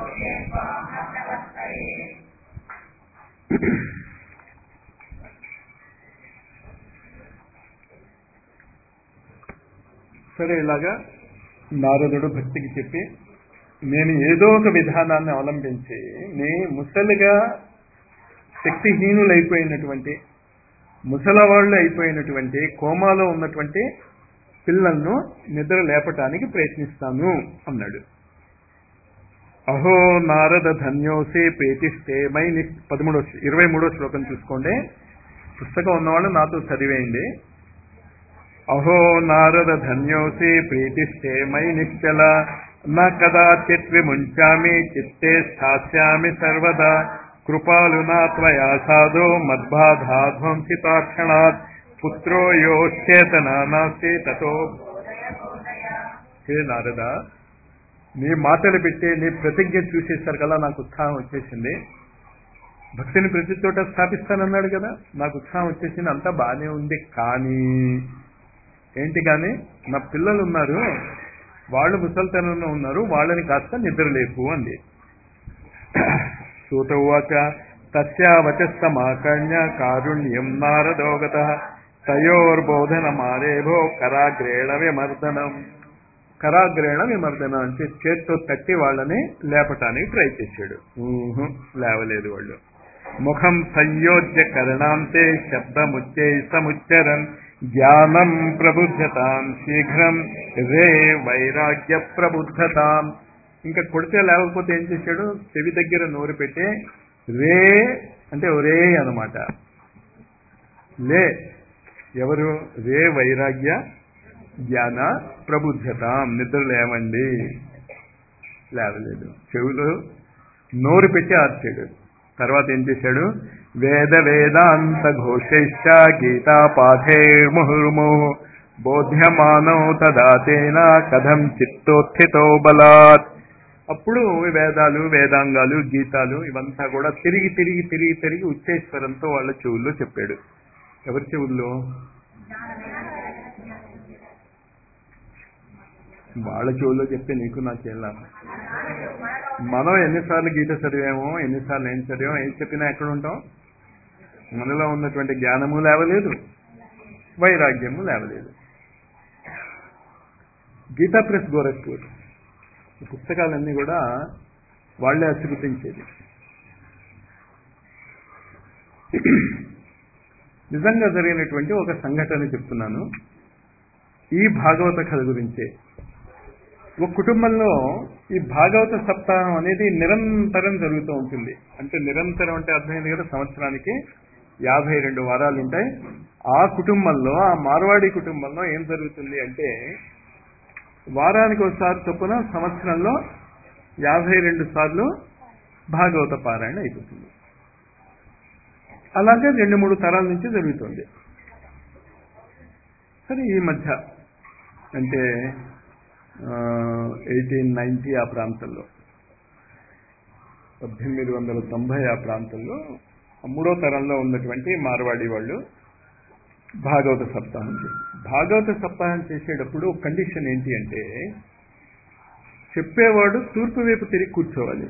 Speaker 1: సరే, ఇలాగా నారదుడు భక్తికి చెప్పి నేను ఏదో ఒక విధానాన్ని అవలంబించి ముసలిగా శక్తిహీనులైపోయినటువంటి ముసలవాళ్ళు అయిపోయినటువంటి కోమాలో ఉన్నటువంటి పిల్లలను నిద్ర లేపటానికి ప్రయత్నిస్తాను అన్నాడు. అహో నారద ధన్యోసే ప్రీతిస్తే మై 23వ శ్లోకం చూసుకోండి. పుస్తకం ఉన్నవాళ్ళు నాతో చదివేయండి. అహో నారద ధన్యోసే ప్రీతిస్తే మై నిశ్చల న కదాచిత్ విముంచామి చిత్తే స్థాస్యామి సర్వదా కృపాలునా త్వయా సాధో మద్బాధాధ్వంసితాక్షణాత్ పుత్రో యోచేతనా నాస్తి తతో. హే నారద, నీ మాటలు పెట్టి నీ ప్రతిజ్ఞ చూసేసరికి అలా నాకు ఉత్సాహం వచ్చేసింది. భక్తిని ప్రతి చోట స్థాపిస్తానన్నాడు కదా, నాకు ఉత్సాహం వచ్చేసింది. అంతా బాగానే ఉంది. కానీ ఏంటి కానీ నా పిల్లలు ఉన్నారు, వాళ్ళు ముసలితనంలో ఉన్నారు, వాళ్ళని కాస్త నిద్రలేపు అంది. సూతవాచ తస్యావచస్తమాకర్ణ్య కారుణ్యం నారదోగత తయోర్బోధనమారేభో కరాగ్రేణ విమర్దనం. కరాగ్రేణ విమర్దనం అంటే చేత్తో తట్టి వాళ్ళని లేపటానికి ట్రై చేశాడు. లేవలేదు వాళ్ళు. ముఖం సంయోజ్య కరణాంతే శబ్దముచ్చై సముచ్చరన్ జ్ఞానం ప్రబుద్ధతాం శీఘ్రం రే వైరాగ్య ప్రబుద్ధతాం. ఇంకా కొడితే లేకపోతే ఏం చేశాడు, చెవి దగ్గర నోరు పెట్టి రే అంటే ఒరే అనమాట. లే ఎవరు? రే వైరాగ్య జ్ఞాన ప్రబుద్ధతాం, నిద్ర లేవండి. లేవలేదు. చెవులు నోరు పెట్టి ఆర్చాడు. తర్వాత ఏం చేశాడు, వేద వేదాంత ఘోషైశ్చ గీతా పాఠైర్ముహుర్ముహు బోధ్యమానౌ తదా తేన కథం చిత్తోత్థితో బలాత్. అప్పుడు వేదాలు వేదాంగాలు గీతాలు ఇవంతా కూడా తిరిగి తిరిగి తిరిగి తిరిగి ఉచ్చేశ్వరంతో వాళ్ళ చెవుల్లో చెప్పాడు. ఎవరి చెవుల్లో? వాళ్ళ చెవుల్లో చెప్తే నీకు నాకేం లాభం? మనం ఎన్నిసార్లు గీత చదివామో, ఎన్నిసార్లు ఏం చదివామో, ఏం చెప్పినా ఎక్కడ ఉంటాం? మనలో ఉన్నటువంటి జ్ఞానము లేవలేదు, వైరాగ్యము లేవలేదు. గీతా ప్రెస్ గోరఖ్పూర్ పుస్తకాలన్నీ కూడా వాళ్లే అచ్చుగుర్తించేది. నిజంగా జరిగినటువంటి ఒక సంఘటన చెప్తున్నాను ఈ భాగవత కథ గురించే. ఒక కుటుంబంలో ఈ భాగవత సప్తాహం అనేది నిరంతరం జరుగుతూ ఉంటుంది. అంటే నిరంతరం అంటే అర్థమైంది కదా, సంవత్సరానికి 52 వారాలు ఉంటాయి. ఆ కుటుంబంలో, ఆ మార్వాడి కుటుంబంలో ఏం జరుగుతుంది అంటే వారానికి ఒకసారి చొప్పున సంవత్సరంలో 52 సార్లు భాగవత పారాయణ అయిపోతుంది. అలాగే 2-3 తరాల నుంచి జరుగుతుంది. సరే, ఈ మధ్య అంటే 1890 ఆ ప్రాంతంలో, 1890 ఆ ప్రాంతంలో 3వ తరంలో ఉన్నటువంటి మార్వాడి వాళ్ళు భాగవత సప్తాహం చేశారు. భాగవత సప్తాహం చేసేటప్పుడు కండిషన్ ఏంటి అంటే చెప్పేవాడు తూర్పు వైపు తిరిగి కూర్చోవాలి,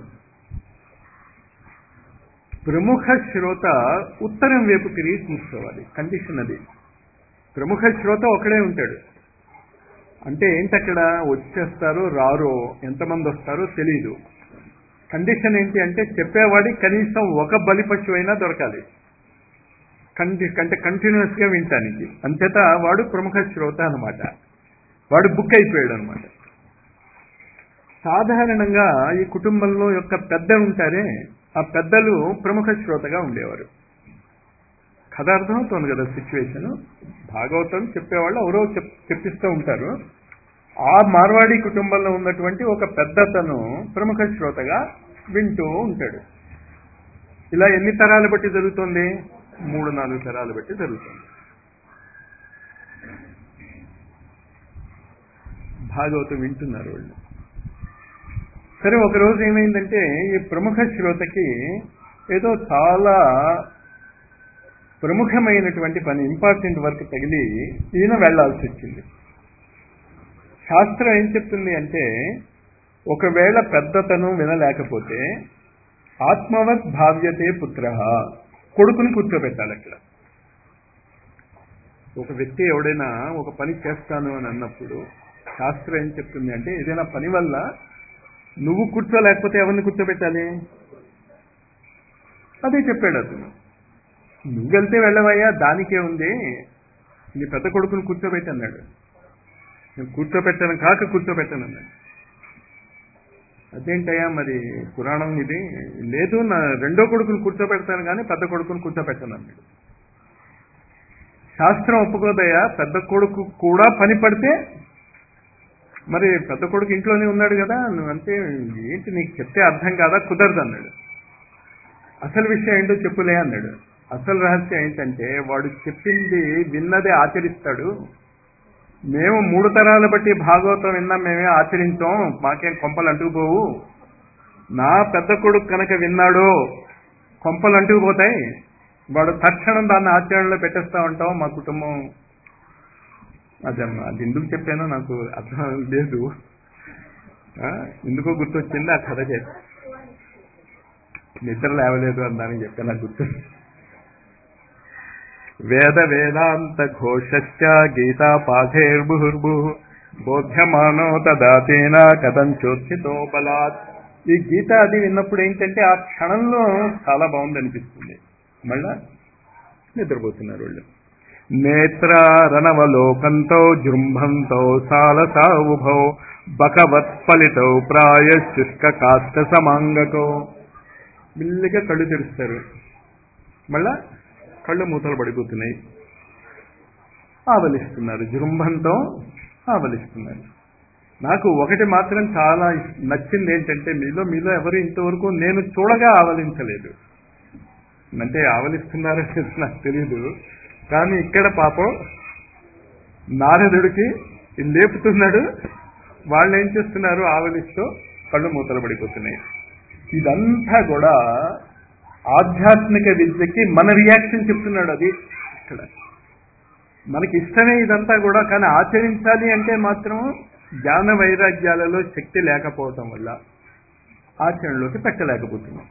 Speaker 1: ప్రముఖ శ్రోత ఉత్తరం వైపు తిరిగి కూర్చోవాలి. కండిషన్ అది. ప్రముఖ శ్రోత ఒకడే ఉంటాడు. అంటే ఏంటక్కడ వచ్చేస్తారో రారో, ఎంతమంది వస్తారో తెలీదు. కండిషన్ ఏంటి అంటే చెప్పేవాడి కనీసం ఒక బలిపశువు అయినా దొరకాలి, అంటే కంటిన్యూస్ గా వింటానికి. అంతేత వాడు ప్రముఖ శ్రోత అనమాట. వాడు బుక్ అయిపోయాడు అనమాట. సాధారణంగా ఈ కుటుంబంలో యొక్క పెద్ద ఉంటారే, ఆ పెద్దలు ప్రముఖ శ్రోతగా ఉండేవారు. కథ అర్థమవుతుంది కదా సిచ్యువేషన్. భాగవతం చెప్పేవాళ్ళు ఎవరో చెప్పిస్తూ ఉంటారు. ఆ మార్వాడి కుటుంబంలో ఉన్నటువంటి ఒక పెద్దతను ప్రముఖ శ్రోతగా వింటూ ఉంటాడు. ఇలా ఎన్ని తరాలు బట్టి జరుగుతుంది? 3-4 తరాలు బట్టి జరుగుతుంది. భాగవతం వింటున్నారు వాళ్ళు. సరే, ఒకరోజు ఏమైందంటే ఈ ప్రముఖ శ్రోతకి ఏదో చాలా ప్రముఖమైనటువంటి పని, ఇంపార్టెంట్ వర్క్ తగిలి ఈయన వెళ్లాల్సి వచ్చింది. శాస్త్రం ఏం చెప్తుంది అంటే, ఒకవేళ పెద్దతను వినలేకపోతే ఆత్మవత్ భావ్యతే పుత్ర, కొడుకుని కూర్చోబెట్టాలి అక్కడ. ఒక వ్యక్తి ఎవడైనా ఒక పని చేస్తాను అని అన్నప్పుడు శాస్త్రం ఏం చెప్తుంది అంటే, ఏదైనా పని వల్ల నువ్వు కూర్చోలేకపోతే ఎవరిని కూర్చోబెట్టాలి? అదే చెప్పాడు అతను. నువ్వు వెళ్తే వెళ్ళవయ్యా, దానికే ఉంది, నీ పెద్ద కొడుకుని కూర్చోబెట్టన్నాడు. నేను కూర్చోబెట్టాను కాక కూర్చోబెట్టానన్నాడు. అదేంటయ్యా మరి పురాణం ఇది? లేదు, నా రెండో కొడుకుని కూర్చోబెడతాను కానీ పెద్ద కొడుకుని కూర్చోబెట్టాను అన్నాడు. శాస్త్రం ఒప్పుకోదయ్యా, పెద్ద కొడుకు కూడా పని పడితే, మరి పెద్ద కొడుకు ఇంట్లోనే ఉన్నాడు కదా, నువ్వంటే ఏంటి నీకు చెప్తే అర్థం కాదా? కుదరదు అన్నాడు. అసలు విషయం ఏంటో చెప్పులే అన్నాడు. అసలు రహస్యం ఏంటంటే, వాడు చెప్పింది విన్నదే ఆచరిస్తాడు. మేము 3 తరాల బట్టి భాగవతం విన్నాం, మేమే ఆచరించాం, మాకేం కొంపలు అంటుకుపోవు. నా పెద్ద కొడుకు కనుక విన్నాడో కొంపలు అంటుకుపోతాయి, వాడు తక్షణం దాన్ని ఆచరణలో పెట్టేస్తా ఉంటాం. మా కుటుంబం అదమ్మా, అది ఎందుకు చెప్పానో నాకు అర్థం లేదు, ఎందుకో గుర్తొచ్చింది ఆ కథ చేసి. నిద్ర లేవలేదు అన్నానని చెప్పి నాకు గుర్తు. వేద వేదాంత ఘోషశ్చ గీతా పాఠేర్బుహుర్భు బోధ్యమానో తదాతేన కథంచోత్థితో బలాత్. ఈ గీత అది విన్నప్పుడు ఏంటంటే ఆ క్షణంలో చాలా బాగుంది అనిపిస్తుంది. మళ్ళా నిద్రపోతున్నారు వాళ్ళు. నేత్రారనవలోకంతో జృంభంతో సాలసావుభౌ బకవత్పలితౌ ప్రాయశుష్క కాష్ట సమాంగకో. మెల్లిగా కళ్ళు తెరుస్తారు, మళ్ళా కళ్ళు మూతలు పడిపోతున్నాయి. ఆవలిస్తున్నారు, జృంభంతో ఆవలిస్తున్నారు. నాకు ఒకటి మాత్రం చాలా నచ్చింది ఏంటంటే, మీలో ఎవరు ఇంతవరకు నేను చూడగా ఆవలించలేదు. అంటే ఆవలిస్తున్నారని నాకు తెలీదు, కానీ ఇక్కడ పాపం నారదుడికి లేపుతున్నాడు, వాళ్ళు ఏం చేస్తున్నారు? ఆవలిస్తూ కళ్ళు మూతలు పడిపోతున్నాయి. ఇదంతా కూడా ఆధ్యాత్మిక విద్యకి మన రియాక్షన్ చెప్తున్నాడు. అది ఇక్కడ మనకి ఇష్టమే ఇదంతా కూడా, కానీ ఆచరించాలి అంటే మాత్రం జ్ఞాన వైరాగ్యాలలో శక్తి లేకపోవటం వల్ల ఆచరణలోకి పెట్టలేకపోతున్నాం.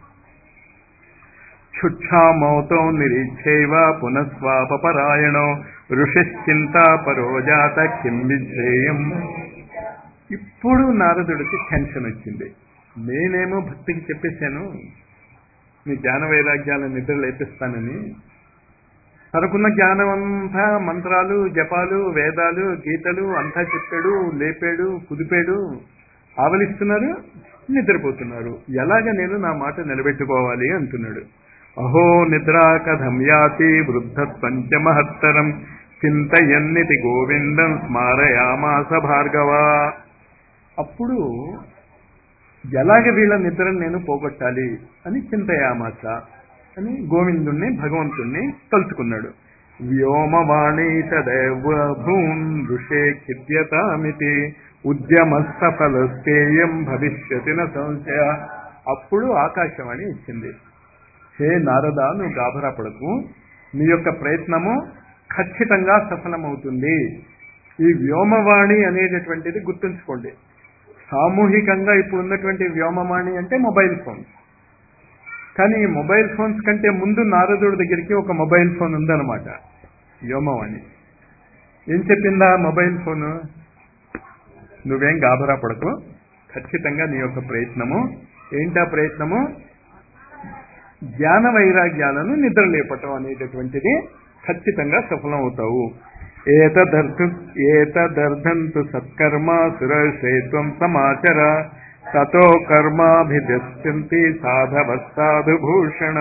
Speaker 1: క్షుక్షామౌతో నిరీక్షైవ పునఃస్వాపరాయణో ఋషిశ్చింతా పరోజాత కిం విశ్రేయం. ఇప్పుడు నారదుడికి టెన్షన్ వచ్చింది. నేనేమో భక్తికి చెప్పేశాను, నీ జ్ఞాన వైరాగ్యాలను నిద్ర లేపిస్తానని. తనకున్న జ్ఞానం అంతా మంత్రాలు, జపాలు, వేదాలు, గీతలు అంతా చెప్పాడు, లేపాడు, కుదిపాడు. ఆవలిస్తున్నారు, నిద్రపోతున్నారు. ఎలాగ నేను నా మాట నిలబెట్టుకోవాలి అంటున్నాడు. అహో నిద్రా కథం యాతి వృద్ధత్వంచ మహత్తరం చింతయన్నితి గోవిందం స్మారయామాస భార్గవ. అప్పుడు ఎలాగ వీళ్ళ నిద్రను నేను పోగొట్టాలి అని చింతయామాస అని గోవిందుణ్ణి, భగవంతుణ్ణి తలుచుకున్నాడు. వ్యోమవాణి తదేవభూన్ ఋషే ఖిద్యతామితి ఉద్యమ సఫలస్తేయం భవిష్యతి న సంశయ. అప్పుడు ఆకాశవాణి ఇచ్చింది, హే నారద, నువ్వు గాభరా పడకు, నీ యొక్క ప్రయత్నము ఖచ్చితంగా సఫలమవుతుంది. ఈ వ్యోమవాణి అనేటటువంటిది గుర్తుంచుకోండి. సామూహికంగా ఇప్పుడు ఉన్నటువంటి వ్యోమవాణి అంటే మొబైల్ ఫోన్స్. కానీ ఈ మొబైల్ ఫోన్స్ కంటే ముందు నారదుడి దగ్గరికి ఒక మొబైల్ ఫోన్ ఉందన్నమాట, వ్యోమవాణి. ఏం చెప్పిందా మొబైల్ ఫోను? నువ్వేం గాభరా పడకు, ఖచ్చితంగా నీ యొక్క ప్రయత్నము ఏంటా ప్రయత్నము? జ్ఞాన వైరాగ్యాలను నిద్ర లేపటం అనేటటువంటిది ఖచ్చితంగా సఫలం అవుతావు. ఏతదర్థంతు సత్కర్మ సురసేత్వం సమాచర తతో కర్మాభివ్యస్యంతి సాధవ సాధుభూషణ.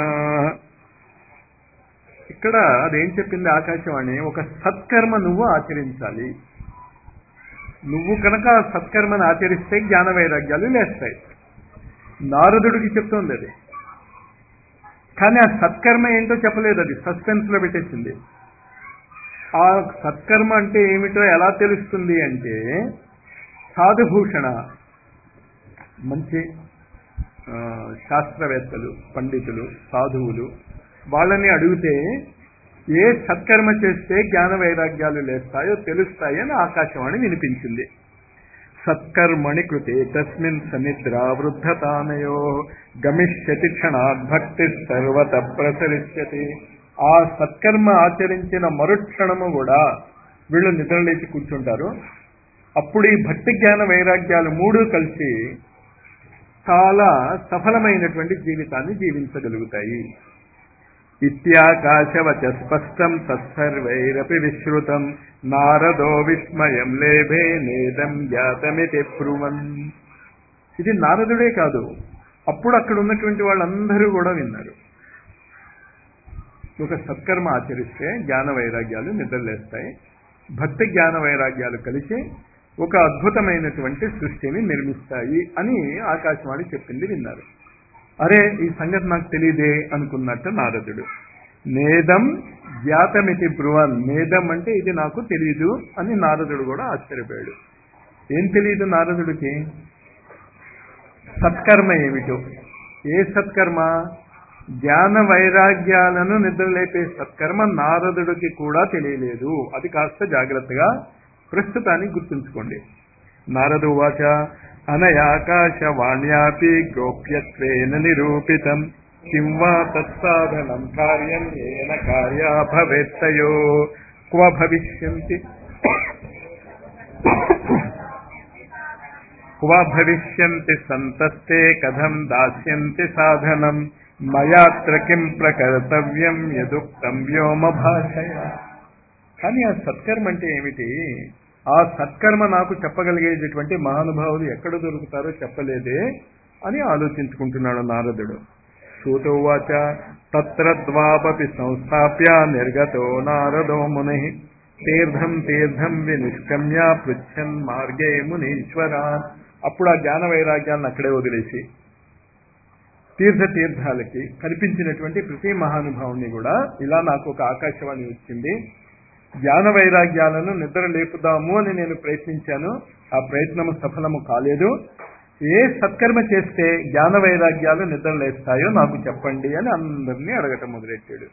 Speaker 1: ఇక్కడ అదేం చెప్పింది ఆకాశవాణి, ఒక సత్కర్మ నువ్వు ఆచరించాలి. నువ్వు కనుక సత్కర్మను ఆచరిస్తే జ్ఞాన వైరాగ్యాలు లేస్తాయి. నారదుడికి చెప్తోంది అది. కానీ ఆ సత్కర్మ ఏంటో చెప్పలేదు, అది సస్పెన్స్ లో పెట్టేసింది. ఆ సత్కర్మ అంటే ఏమిటో ఎలా తెలుస్తుంది అంటే, సాధుభూషణ, మంచి శాస్త్రవేత్తలు, పండితులు, సాధువులు, వాళ్ళని అడిగితే ఏ సత్కర్మ చేస్తే జ్ఞాన వైరాగ్యాలు లేస్తాయో తెలుస్తాయి అని ఆకాశవాణి వినిపించింది. సత్కర్మణి కృతే తస్మిన్ సనిద్రా వృద్ధతానయో గమిష్యతి క్షణాత్ భక్తి సర్వత ప్రసరిష్యతి. ఆ సత్కర్మ ఆచరించిన మరుక్షణము కూడా వీళ్ళు నిద్రలేచి కూర్చుంటారు. అప్పుడు ఈ భక్తి జ్ఞాన వైరాగ్యాలు మూడు కలిసి చాలా సఫలమైనటువంటి జీవితాన్ని జీవించగలుగుతాయి. ఇత్యాకాశవచ స్పష్టం తత్సర్వైరపి విశ్రుతం నారదో విస్మయం లేభే నేదం జ్ఞాతమితి బ్రువన్. ఇది నారదుడే కాదు, అప్పుడు అక్కడ ఉన్నటువంటి వాళ్ళందరూ కూడా విన్నారు. ఒక సత్కర్మ ఆచరిస్తే జ్ఞాన వైరాగ్యాలు నిద్రలేస్తాయి. భక్తి జ్ఞాన వైరాగ్యాలు కలిసి ఒక అద్భుతమైనటువంటి సృష్టిని నిర్మిస్తాయి అని ఆకాశవాణి చెప్పింది విన్నారు. అరే, ఈ సంగతి నాకు తెలియదే అనుకున్నట్టు నారదుడు. నేదం జ్ఞాతమితి బ్రువన్. నేదం అంటే ఇది నాకు తెలియదు అని నారదుడు కూడా ఆశ్చర్యపోయాడు. ఏం తెలియదు నారదుడికి? సత్కర్మ ఏమిటో. ఏ సత్కర్మ? జ్ఞాన వైరాగ్యాలను నిద్రలేపే సత్కర్మ నారదుడికి కూడా తెలియలేదు. అది కాస్త జాగ్రత్తగా ప్రస్తుతానికి గుర్తుంచుకోండి. నారదు వాచ అనయాకాశవాణ్యాపి గోప్యత్వేన నిరూపితం కిం వా తత్సాధనం కార్యం ఏన కార్యా భవేత్తయో క్వ భవిష్యంతి సంతస్తే కథం దాస్యంతి సాధనం మయాత్ర కిం ప్రకర్తవ్యం యదుక్తం వ్యోమ భాషయ. కానీ ఆ సత్కర్మ అంటే ఏమిటి? ఆ సత్కర్మ నాకు చెప్పగలిగేటటువంటి మహానుభావులు ఎక్కడ దొరుకుతారో చెప్పలేదే అని ఆలోచించుకుంటున్నాడు నారదుడు. సూతోవాచ తత్ర ద్వాపి సంస్థాప్య నిర్గతో నారదో ముని తీర్థం తీర్థం వినిష్కమ్య పృచ్చన్ మార్గే మునీశ్వరాన్. అప్పుడు ఆ జ్ఞాన వైరాగ్యాలను అక్కడే వదిలేసి తీర్థాలకి కనిపించినటువంటి ప్రతి మహానుభావుని కూడా ఇలా నాకు ఒక ఆకాశవాణి వచ్చింది, జ్ఞాన వైరాగ్యాలను నిద్ర లేపుదాము అని నేను ప్రయత్నించాను, ఆ ప్రయత్నము సఫలము కాలేదు. ఏ సత్కర్మ చేస్తే జ్ఞాన వైరాగ్యాలు నిద్ర లేస్తాయో నాకు చెప్పండి అని అందరినీ అడగటం మొదలెట్టాడు.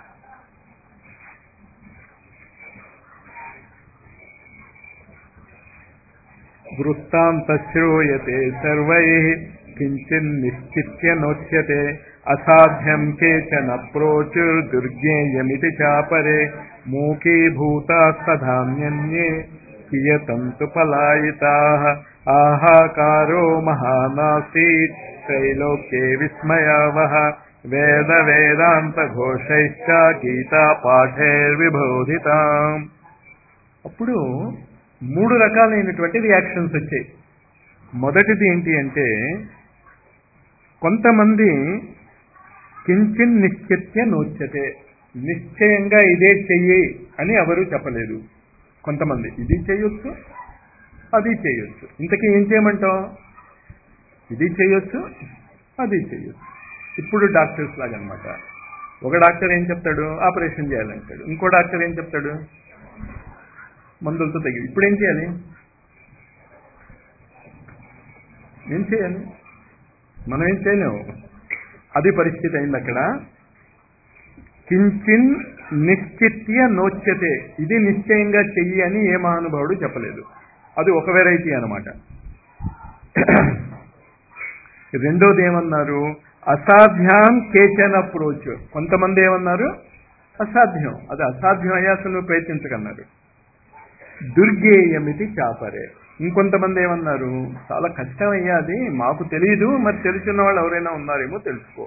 Speaker 1: వృత్తాంత శ్రూయతే సర్వైః కించిన్ నిశ్చిత్య నోచ్యతే అసాధ్యం కేచన ప్రోచుర్దుర్గేయమితి చాపరే మూకీభూతాస్తధాన్యన్యే కియతంతు పలాయితాః ఆహాకారో మహానాసీత్ త్రైలోక్యే విస్మయావహ వేద వేదాంత ఘోషైశ్చ గీతా పాఠైర్విబోధితాం. అప్పుడు మూడు రకాలైనటువంటి రియాక్షన్స్ వచ్చాయి. మొదటిది ఏంటి అంటే, కొంతమంది కించిన్ నిశ్చిత్య నోచ్యతే, నిశ్చయంగా ఇదే చెయ్యి అని ఎవరు చెప్పలేదు. కొంతమంది ఇది చేయొచ్చు, అది చేయొచ్చు. ఇంతకీ ఏం చేయమంటావు? ఇది చేయొచ్చు, అది చేయొచ్చు. ఇప్పుడు డాక్టర్స్ లాగా అనమాట. ఒక డాక్టర్ ఏం చెప్తాడు? ఆపరేషన్ చేయాలంటాడు. ఇంకో డాక్టర్ ఏం చెప్తాడు? మందులతో తగ్గి. ఇప్పుడు ఏం చేయాలి? ఏం చేయాలి? మనం ఏం చేయలేము. అది పరిస్థితి అయింది అక్కడ. కించిన్ నిశ్చిత్య నోచ్యతే, ఇది నిశ్చయంగా చెయ్యి అని ఏ మహానుభావుడు చెప్పలేదు. అది ఒక వెరైటీ అనమాట. రెండోది ఏమన్నారు? అసాధ్యం కేచన అప్రోచ్. కొంతమంది ఏమన్నారు? అసాధ్యం, అది అసాధ్యం అయ్యాక నువ్వు ప్రయత్నించకన్నారు. దుర్గేయమితి చాపరే. ఇంకొంతమంది ఏమన్నారు? చాలా కష్టం అయ్యా, అది మాకు తెలియదు, మరి తెలిసిన వాళ్ళు ఎవరైనా ఉన్నారేమో తెలుసుకో.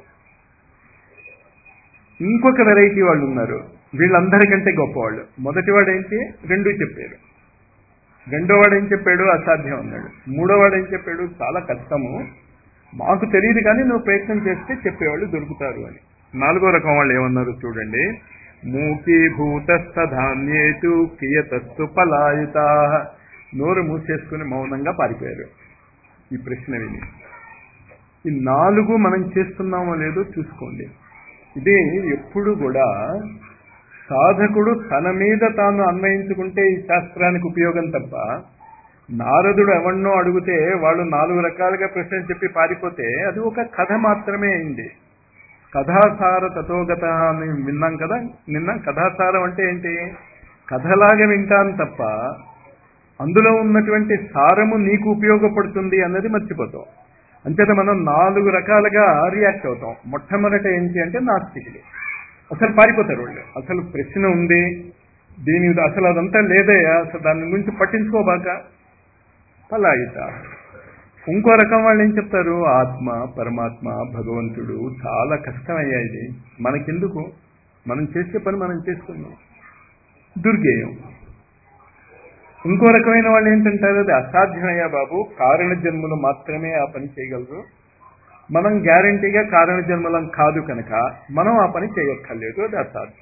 Speaker 1: ఇంకొక వెరైటీ వాళ్ళు ఉన్నారు, వీళ్ళందరికంటే గొప్పవాళ్ళు. మొదటి వాడు ఏంటి? రెండూ చెప్పారు. రెండోవాడు ఏం చెప్పాడు? అసాధ్యం అన్నాడు. మూడోవాడు ఏం చెప్పాడు? చాలా కష్టము, మాకు తెలియదు కానీ నువ్వు ప్రయత్నం చేస్తే చెప్పేవాళ్ళు దొరుకుతారు అని. నాలుగో రకం వాళ్ళు ఏమన్నారు చూడండి. మూకీభూతస్థధాన్యేతు కియతస్తు పలాయితా. నోరు మూసేసుకుని మౌనంగా పారిపోయారు ఈ ప్రశ్న విని. ఈ నాలుగు మనం చేస్తున్నామో లేదో చూసుకోండి. ఇది ఎప్పుడు కూడా సాధకుడు తన మీద తాను అన్వయించుకుంటే ఈ శాస్త్రానికి ఉపయోగం తప్ప, నారదుడు ఎవరినో అడిగితే వాళ్ళు 4 రకాలుగా ప్రశ్నలు చెప్పి పారిపోతే అది ఒక కథ మాత్రమే అయింది. కథాసార తథోగత అని విన్నాం కదా నిన్న. కథాసారం అంటే ఏంటి? కథలాగా వింటాను తప్ప అందులో ఉన్నటువంటి సారము నీకు ఉపయోగపడుతుంది అన్నది మర్చిపోతాం. అంచేత మనం 4 రకాలుగా రియాక్ట్ అవుతాం. మొట్టమొదట ఏంటి అంటే నాస్తికులు అసలు పారిపోతారు. వాళ్ళు అసలు ప్రశ్న ఉంది, దీని అసలు అదంతా లేదయ్యా, అసలు దాని గురించి పట్టించుకోబాక పలాయిత. ఇంకో రకం వాళ్ళు ఏం చెప్తారు? ఆత్మ, పరమాత్మ, భగవంతుడు చాలా కష్టమయ్యా, ఇది మనకెందుకు, మనం చేసే పని మనం చేసుకున్నాం, దుర్గేయం. ఇంకో రకమైన వాళ్ళు ఏంటంటారు? అది అసాధ్యమయ్యా బాబు, కారణ జన్మలు మాత్రమే ఆ పని చేయగలరు, మనం గ్యారంటీగా కారణ జన్మలం కాదు కనుక మనం ఆ పని చేయక్కర్లేదు, అది అసాధ్యం.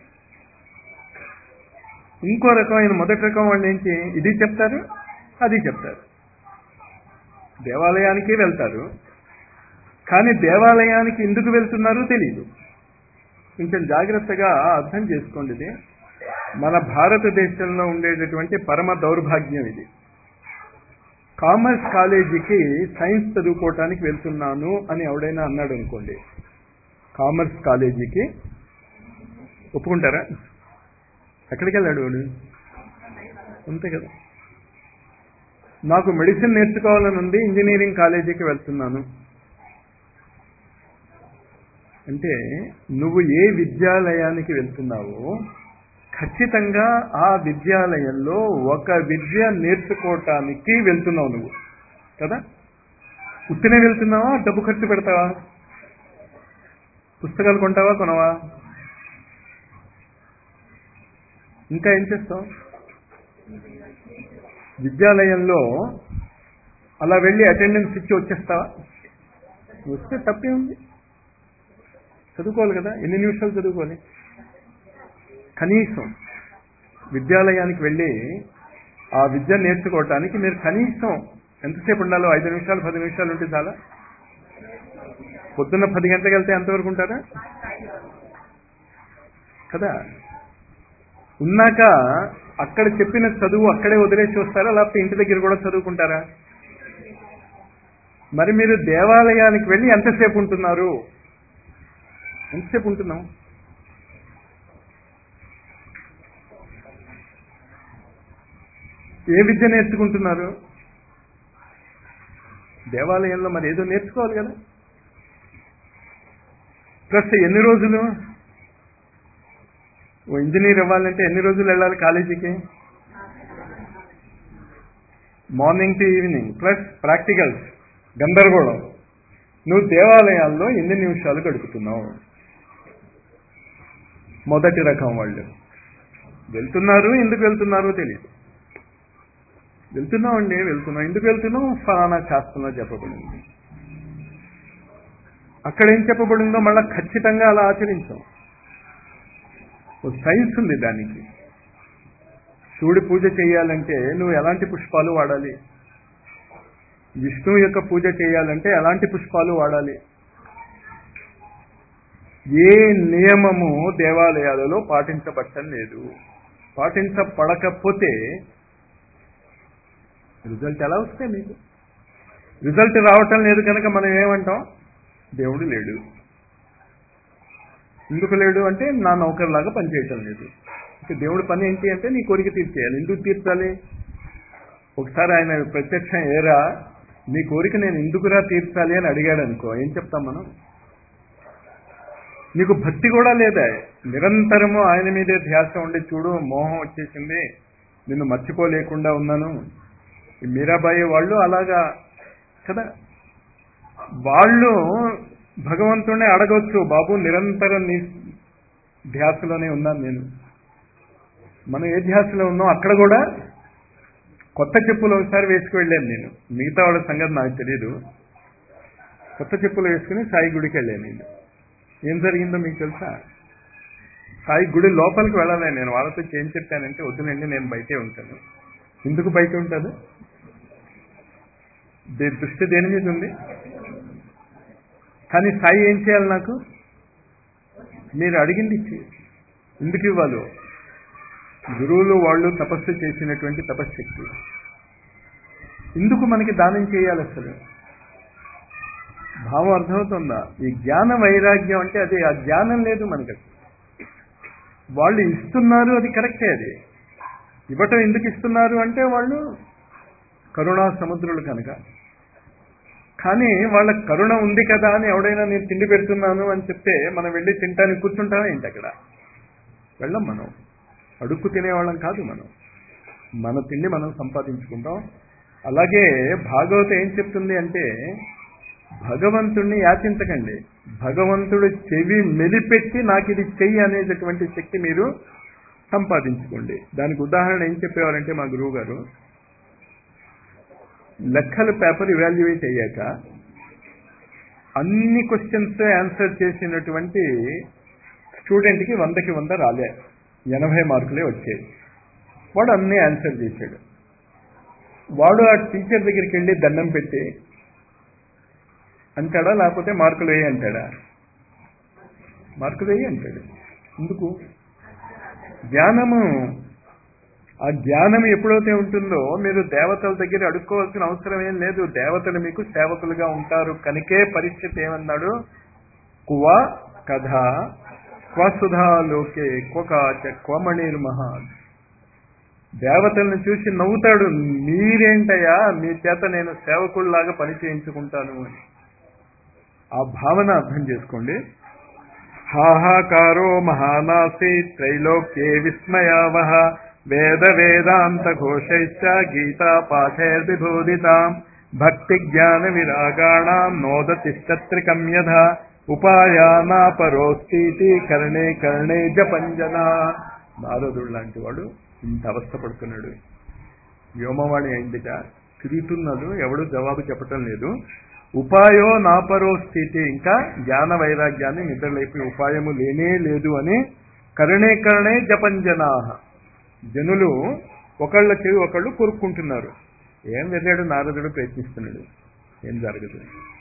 Speaker 1: ఇంకో రకమైన మొదటి రకం వాళ్ళు ఏంటి? ఇది చెప్తారు, అది చెప్తారు. దేవాలయానికి వెళ్తారు, కానీ దేవాలయానికి ఎందుకు వెళ్తున్నారో తెలియదు. కొంచెం జాగ్రత్తగా అర్థం చేసుకోండి. ఇది మన భారతదేశంలో ఉండేటటువంటి పరమ దౌర్భాగ్యం ఇది. కామర్స్ కాలేజీకి సైన్స్ చదువుకోవటానికి వెళ్తున్నాను అని ఎవడైనా అన్నాడు అనుకోండి, కామర్స్ కాలేజీకి ఒప్పుకుంటారా? ఎక్కడికి వెళ్ళాడు వాడు? అంతే కదా. నాకు మెడిసిన్ నేర్చుకోవాలని ఉంది, ఇంజనీరింగ్ కాలేజీకి వెళ్తున్నాను అంటే నువ్వు ఏ విద్యాలయానికి వెళ్తున్నావో ఖచ్చితంగా ఆ విద్యాలయంలో ఒక విద్య నేర్చుకోవటానికి వెళ్తున్నావు నువ్వు కదా. ఉత్తినే వెళ్తున్నావా? డబ్బు ఖర్చు పెడతావా? పుస్తకాలు కొంటావా, కొనవా? ఇంకా ఏం చేస్తావు? విద్యాలయంలో అలా వెళ్ళి అటెండెన్స్ ఇచ్చి వచ్చేస్తావా? వస్తే తప్పే ఉంది, చదువుకోవాలి కదా. ఎన్ని నిమిషాలు చదువుకోవాలి? కనీసం విద్యాలయానికి వెళ్ళి ఆ విద్య నేర్చుకోవటానికి మీరు కనీసం ఎంతసేపు ఉండాలో? 5 నిమిషాలు 10 నిమిషాలు ఉంటే చాలా. పొద్దున్న 10 గంటలకు వెళ్తే ఎంతవరకు ఉంటారా కదా. ఉన్నాక అక్కడ చెప్పిన చదువు అక్కడే వదిలేసి వస్తారా, లేకపోతే ఇంటి దగ్గర కూడా చదువుకుంటారా? మరి మీరు దేవాలయానికి వెళ్ళి ఎంతసేపు ఉంటున్నారు? ఎంతసేపు ఉంటున్నాం? ఏ విద్య నేర్చుకుంటున్నారు? దేవాలయంలో మరి ఏదో నేర్చుకోవాలి కదా. ప్లస్ ఎన్ని రోజులు? ఓ ఇంజనీర్ అవ్వాలంటే ఎన్ని రోజులు వెళ్ళాలి కాలేజీకి? Morning to evening plus practicals, గందరగోళం. నువ్వు దేవాలయాల్లో ఎన్ని నిమిషాలు గడుపుతున్నావు? మొదటి రకం వాళ్ళు వెళ్తున్నారు, ఎందుకు వెళ్తున్నారో తెలియదు. వెళ్తున్నామండి, వెళ్తున్నాం. ఎందుకు వెళ్తున్నాం? ఫలానా శాస్త్రంలో చెప్పబడింది. అక్కడేం చెప్పబడిందో మళ్ళా ఖచ్చితంగా అలా ఆచరించాం. ఓ సైన్స్ ఉంది దానికి. శివుడి పూజ చేయాలంటే నువ్వు ఎలాంటి పుష్పాలు వాడాలి, విష్ణువు యొక్క పూజ చేయాలంటే ఎలాంటి పుష్పాలు వాడాలి, ఏ నియమము దేవాలయాలలో పాటించబట్టం లేదు. పాటించబడకపోతే రిజల్ట్ ఎలా వస్తాయి మీకు? రిజల్ట్ రావటం లేదు కనుక మనం ఏమంటాం? దేవుడు లేడు. ఎందుకు లేడు అంటే నా నౌకర్లాగా పనిచేయటం లేదు. ఇక దేవుడి పని ఏంటి అంటే నీ కోరిక తీర్చేయాలి. ఎందుకు తీర్చాలి? ఒకసారి ఆయన ప్రత్యక్షం ఏరా నీ కోరిక నేను ఎందుకురా తీర్చాలి అని అడిగాడు అనుకో, ఏం చెప్తాం మనం? నీకు భక్తి కూడా లేదా, నిరంతరము ఆయన మీదే ధ్యాస ఉండి చూడు మోహం వచ్చేసింది, నిన్ను మర్చిపోలేకుండా ఉన్నాను. ఈ మీరాబాయి వాళ్ళు అలాగా కదా. వాళ్ళు భగవంతుడిని అడగవచ్చు, బాబు నిరంతరం నీ ధ్యాసలోనే ఉన్నాను నేను. మనం ఏ ధ్యాసలో ఉన్నాం అక్కడ కూడా కొత్త చెప్పులు ఒకసారి వేసుకు వెళ్ళాను నేను, మిగతా వాళ్ళ సంగతి నాకు తెలియదు. కొత్త చెప్పులు వేసుకుని సాయి గుడికి వెళ్ళాను నేను. ఏం జరిగిందో మీకు తెలుసా? సాయి గుడి లోపలికి వెళ్ళాలి. నేను వాళ్ళతో ఏం చెప్పానంటే, వద్దునండి నేను బయటే ఉంటాను. ఎందుకు బయట ఉంటాను? దృష్టి దేని మీద ఉంది? కానీ సాయి ఏం చేయాలి నాకు? మీరు అడిగింది ఇచ్చి. ఎందుకు ఇవ్వాలి? గురువులు వాళ్ళు తపస్సు చేసినటువంటి తపశ్శక్తి ఎందుకు మనకి దానం చేయాలి? అసలు భావం అర్థమవుతుందా? ఈ జ్ఞాన వైరాగ్యం అంటే అదే. ఆ జ్ఞానం లేదు మనకి. వాళ్ళు ఇస్తున్నారు, అది కరెక్టే. అది ఇవ్వటం ఎందుకు ఇస్తున్నారు అంటే వాళ్ళు కరుణా సముద్రులు కనుక. కానీ వాళ్ళ కరుణ ఉంది కదా అని ఎవడైనా నేను తిండి పెడుతున్నాను అని చెప్తే మనం వెళ్ళి తింటానికి కూర్చుంటామే ఏంటి? అక్కడ వెళ్ళం. మనం అడుక్కు తినేవాళ్ళం కాదు. మన తిండి మనం సంపాదించుకుంటాం. అలాగే భాగవతం ఏం చెప్తుంది అంటే, భగవంతుణ్ణి యాచించకండి, భగవంతుడు చెవి మెలిపెట్టి నాకు ఇది చెయ్యి అనేటటువంటి శక్తి మీరు సంపాదించుకోండి. దానికి ఉదాహరణ ఏం చెప్పేవారంటే, మా గురువు గారు లెక్కల పేపర్ ఇవాల్యుయేట్ అయ్యాక అన్ని క్వశ్చన్స్ ఆన్సర్ చేసినటువంటి స్టూడెంట్కి 100కి 100 రాలే, 80 మార్కులే వచ్చాయి. వాడు అన్నీ ఆన్సర్ చేశాడు. వాడు ఆ టీచర్ దగ్గరికి వెళ్ళి దండం పెట్టి అంటాడా, లేకపోతే మార్కులు వేయి అంటాడా? మార్కులు వేయి అంటాడు. ఎందుకు? జ్ఞానము. ఆ జ్ఞానం ఎప్పుడైతే ఉంటుందో మీరు దేవతల దగ్గర అడుక్కోవాల్సిన అవసరం ఏం లేదు. దేవతలు మీకు సేవకులుగా ఉంటారు కనుకే పరిస్థితి ఏమన్నాడు? కువ కథ క్వసుధాలోకే క్వకాచ క్వమణిర్మహా. దేవతలను చూసి నవ్వుతాడు, మీరేంటయ్యా మీ చేత నేను సేవకుల్లాగా పని చేయించుకుంటాను అని. ఆ భావన అర్థం చేసుకోండి. హాహాకారో మహానాసి త్రైలోక్యే విస్మయావహ వేద వేదాంత ఘోషైశ్చ గీతా పాఠైర్విబోధితాం భక్తి జ్ఞాన విరాగాణాం నోదతిష్టత్రికం యథా ఉపాయానాపరోస్తి కర్ణే కర్ణే జపంజన. నారదుడు లాంటి వాడు ఇంత అవస్థపడుతున్నాడు. వ్యోమవాణి అయిందిట, తిరుగుతున్నాడు, ఎవడు జవాబు చెప్పటం లేదు. ఉపాయో నాపరో స్థితి, ఇంకా జ్ఞాన వైరాగ్యాన్ని నిద్రలేపి ఉపాయము లేనే లేదు అని కరుణే కరుణే జపంజనా. జనులు ఒకళ్ళ చెవి ఒకళ్ళు కొరుక్కుంటున్నారు. ఏం వెళ్ళాడు నారదుడు, ప్రయత్నిస్తున్నాడు, ఏం జరగదు.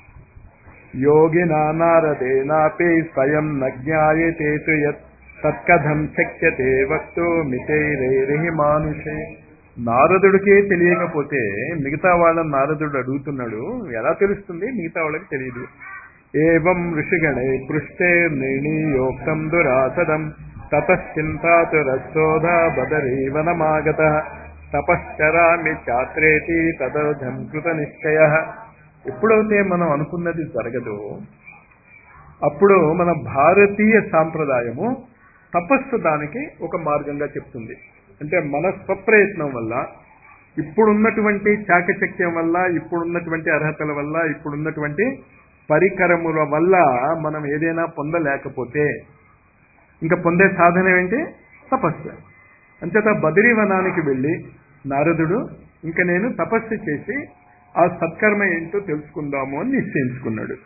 Speaker 1: యోగినా నారదేనాపి స్వయం నజ్ఞాయతే యత్ తత్కథం శక్యతే వక్తో మితైరైరిహి మానుషే. నారదుడికే తెలియకపోతే మిగతా వాళ్ళని నారదుడు అడుగుతున్నాడు, ఎలా తెలుస్తుంది? మిగతా వాళ్ళకి తెలియదు. ఏవం ఋషిగణే పృష్టే నిర్ణీయోక్తం దురాసదం తపశ్చింతాతురశోధ బదరీవనమాగత తపశ్చరామి చాత్రేతి తదర్థం కృత నిశ్చయ. ఎప్పుడైతే మనం అనుకున్నది జరగదో అప్పుడు మన భారతీయ సాంప్రదాయము తపస్సు దానికి ఒక మార్గంగా చెప్తుంది. అంటే మన స్వప్రయత్నం వల్ల, ఇప్పుడున్నటువంటి చాకచక్యం వల్ల, ఇప్పుడున్నటువంటి అర్హతల వల్ల, ఇప్పుడున్నటువంటి పరికరముల వల్ల మనం ఏదైనా పొందలేకపోతే ఇంకా పొందే సాధనం ఏంటి? తపస్సు. అంచేత బదరీవనానికి వెళ్ళి నారదుడు ఇంకా నేను తపస్సు చేసి ఆ సత్కర్మ ఏంటో తెలుసుకుందాము అని నిశ్చయించుకున్నాడు.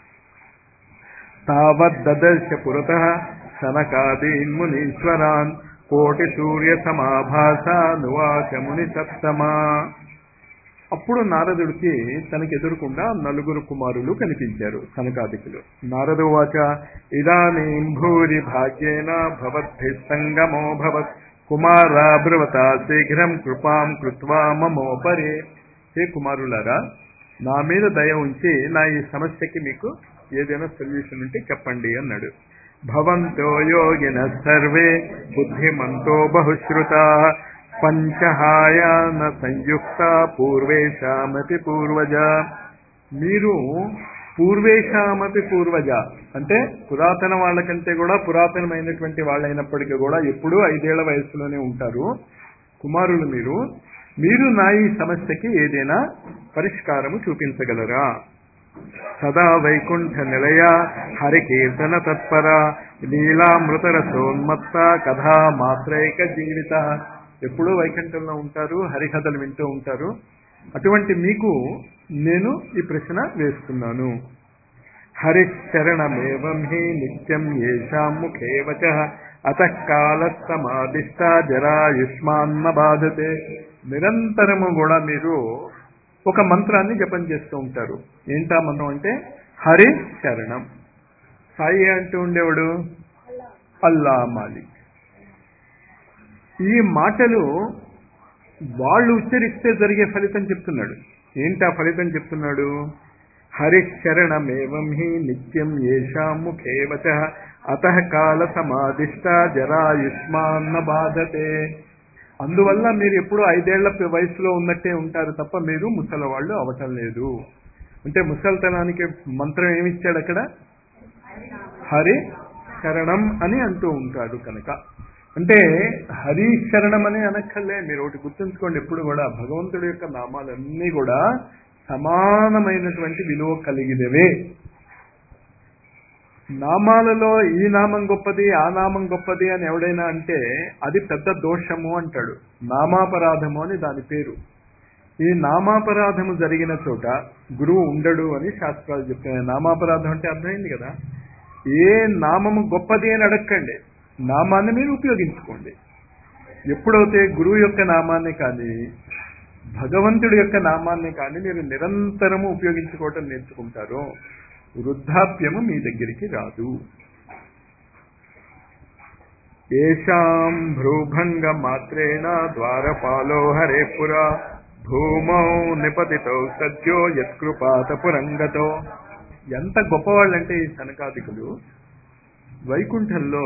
Speaker 1: తావద్దర్శ పురతః శనకాదీన్ మునీశ్వరాన్ కోటి సూర్య సమాభాస నువాచ ముని సప్తమా. అప్పుడు నారదుడికి తనకి ఎదురుకుండా 4 కుమారులు కనిపించారు, సనకాదికులు. నారదు వాచ ఇదానీం భూరి భాగ్యేన భవద్భి సంగమో భవత్ కుమారా బ్రవత శీఘ్రం కృపాం కృత్వా మమోపరే. హే కుమారులారా, నా మీద దయ ఉంచి నా ఈ సమస్యకి మీకు ఏదైనా సొల్యూషన్ ఉంటే చెప్పండి అన్నాడు. భవంతో యోగిన సర్వే బుద్ధిమంతో బహుశ్రుతా పంచహాయాన సంయుక్త పూర్వేషామపి పూర్వజ. మీరు పూర్వేషామపి పూర్వజ అంటే పురాతన వాళ్ళకంటే కూడా పురాతనమైనటువంటి వాళ్ళైనప్పటికీ కూడా ఎప్పుడూ 5 ఏళ్ల వయసులోనే ఉంటారు కుమారులు మీరు నా ఈ సమస్యకి ఏదైనా పరిష్కారము చూపించగలరా? సదా వైకుంఠ నిలయ హరికీర్తన తత్పర లీలామృతరసోన్మత్త కథా మాత్రైక జీవిత. ఎప్పుడూ వైకుంఠంలో ఉంటారు, హరికథలు వింటూ ఉంటారు. అటువంటి మీకు నేను ఈ ప్రశ్న వేస్తున్నాను. హరిశరణమేవం హి నిత్యం యేషాం ముఖే వచః అతః కాలః సమాదిష్ట జరాయుష్మాన్న బాధతే. నిరంతరము కూడా మీరు ఒక మంత్రాన్ని జపం చేస్తూ ఉంటారు. ఏంటా మంత్రం అంటే హరి శరణం. సాయి అంటూ ఉండేవాడు అల్లా మాలిక్. ఈ మాటలు వాళ్ళు ఉచ్చరిస్తే జరిగే ఫలితం చెప్తున్నాడు. ఏంటా ఫలితం చెప్తున్నాడు? హరిశరణమేవం హి నిత్యం యేషాం ముఖే వచః అతః కాల సమాదిష్ట జరాయుష్మాన్న బాధతే. అందువల్ల మీరు ఎప్పుడు 5 ఏళ్ల వయసులో ఉన్నట్టే ఉంటారు తప్ప మీరు ముసలివాళ్ళు అవటం లేదు. అంటే ముసలితనానికి మంత్రం ఏమిచ్చాడు అక్కడ? హరి శరణం అని అంటూ ఉంటాడు కనుక. అంటే హరి శరణం అని అనక్కర్లే. మీరు ఒకటి గుర్తుంచుకోండి, ఎప్పుడు కూడా భగవంతుడి యొక్క నామాలన్నీ కూడా సమానమైనటువంటి విలువ కలిగినవే. నామాలలో ఈ నామం గొప్పది, ఆ నామం గొప్పది అని ఎవడైనా అంటే అది పెద్ద దోషము అంటాడు. నామాపరాధము అని దాని పేరు. ఈ నామాపరాధము జరిగిన చోట గురువు ఉండడు అని శాస్త్రాలు చెప్తున్నాయి. నామాపరాధం అంటే అర్థమైంది కదా. ఏ నామము గొప్పది అని అడగండి, నామాన్ని మీరు ఉపయోగించుకోండి. ఎప్పుడైతే గురువు యొక్క నామాన్ని కానీ భగవంతుడి యొక్క నామాన్ని కానీ మీరు నిరంతరము ఉపయోగించుకోవటం నేర్చుకుంటారో వృద్ధాప్యము మీ దగ్గరికి రాదు. ఏషాం భ్రూభంగ మాత్రేణ ద్వారపాలో హరేపురా భూమౌ నిపతితో సద్యో యత్కృపాత పురంగతో. ఎంత గొప్పవాళ్ళంటే ఈ సనకాదికులు వైకుంఠంలో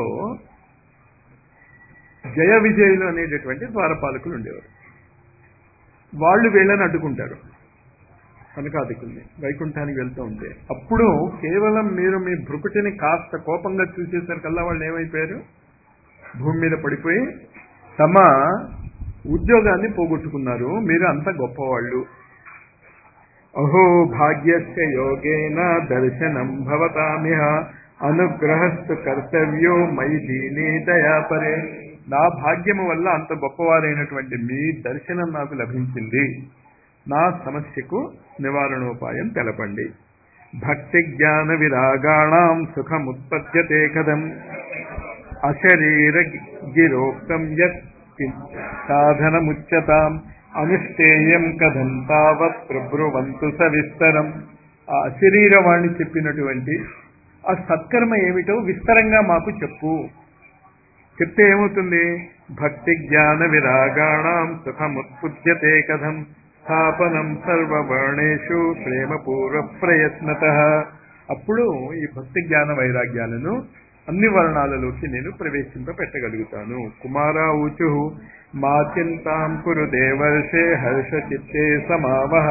Speaker 1: జయ విజయులు అనేటటువంటి ద్వారపాలకులు ఉండేవారు. వాళ్ళు వీళ్ళని అడ్డుకుంటారు సనకాదికుల్ని వైకుంఠానికి వెళ్తూ ఉంటే. అప్పుడు కేవలం మీరు మీ భృకుటిని కాస్త కోపంగా చూసేసరికల్లా వాళ్ళు ఏమైపోయారు? భూమి మీద పడిపోయి తమ ఉద్యోగాన్ని పోగొట్టుకున్నారు. మీరు అంత గొప్పవాళ్ళు. అహో భాగ్యస్య యోగేన దర్శనం భవతామిహ అనుగ్రహస్తు కర్తవ్యో మయి దీని దయాపరే. నా భాగ్యము వల్ల అంత గొప్పవారైనటువంటి మీ దర్శనం నాకు లభించింది. నా సమస్యకు నివారణోపాయం తెలపండి. భక్తి జ్ఞాన విరాగాణం సుఖముత్పద్యతే కథం అశరీర గిరోక్తం యత్ సాధనముచ్యతాం అనుష్ఠేయం కథం తావత్ ప్రభ్రువంతు సవిస్తరం. ఆ అశరీరవాణి చెప్పినటువంటి ఆ సత్కర్మ ఏమిటో విస్తరంగా మాకు చెప్పు. చెప్తే ఏమవుతుంది? భక్తి జ్ఞాన విరాగాణం సుఖముత్పద్యతే కథం స్థాపనం సర్వవర్ణేషు ప్రేమపూర్వ ప్రయత్నతః. అప్పుడు ఈ భక్తి జ్ఞాన వైరాగ్యాలను అన్ని వర్ణాలలోకి నేను ప్రవేశింపపెట్టగలుగుతాను. కుమారా ఊచు మా చింతాం కురు దేవర్షే హర్ష చిత్తే సమావహ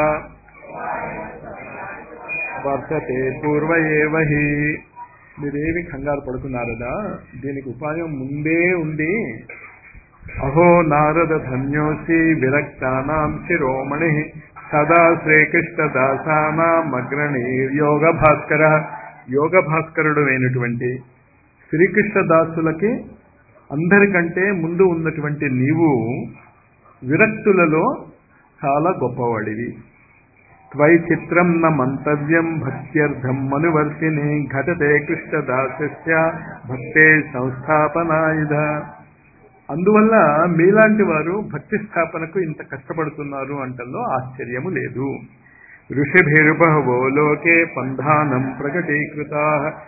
Speaker 1: వర్తతే పూర్వ ఏవహి. మీరేమి కంగారు పడుతున్నారదా? దీనికి ఉపాయం ముందే ఉంది. అహో నారద ధన్యోసి విరక్తానాం శిరోమణి సదా శ్రీకృష్ణ దాసానాం అగ్రణీ యోగ భాస్కర. యోగ భాస్కరుడు అయినటువంటి శ్రీకృష్ణ దాసులకి అందరికంటే ముందు ఉన్నటువంటి నీవు విరక్తులలో చాలా గొప్పవాడివి. త్వయి చిత్రం న మంతవ్యం భక్త్యర్థం మనువర్తిని ఘటతే కృష్ణదాసస్య భక్తే సంస్థాపనాయుధ. అందువల్ల మీలాంటి వారు భక్తి స్థాపనకు ఇంత కష్టపడుతున్నారు అంటల్లో ఆశ్చర్యము లేదు. ఋషిభిర్బహవో లోకే పంధానం ప్రకటీకృతా.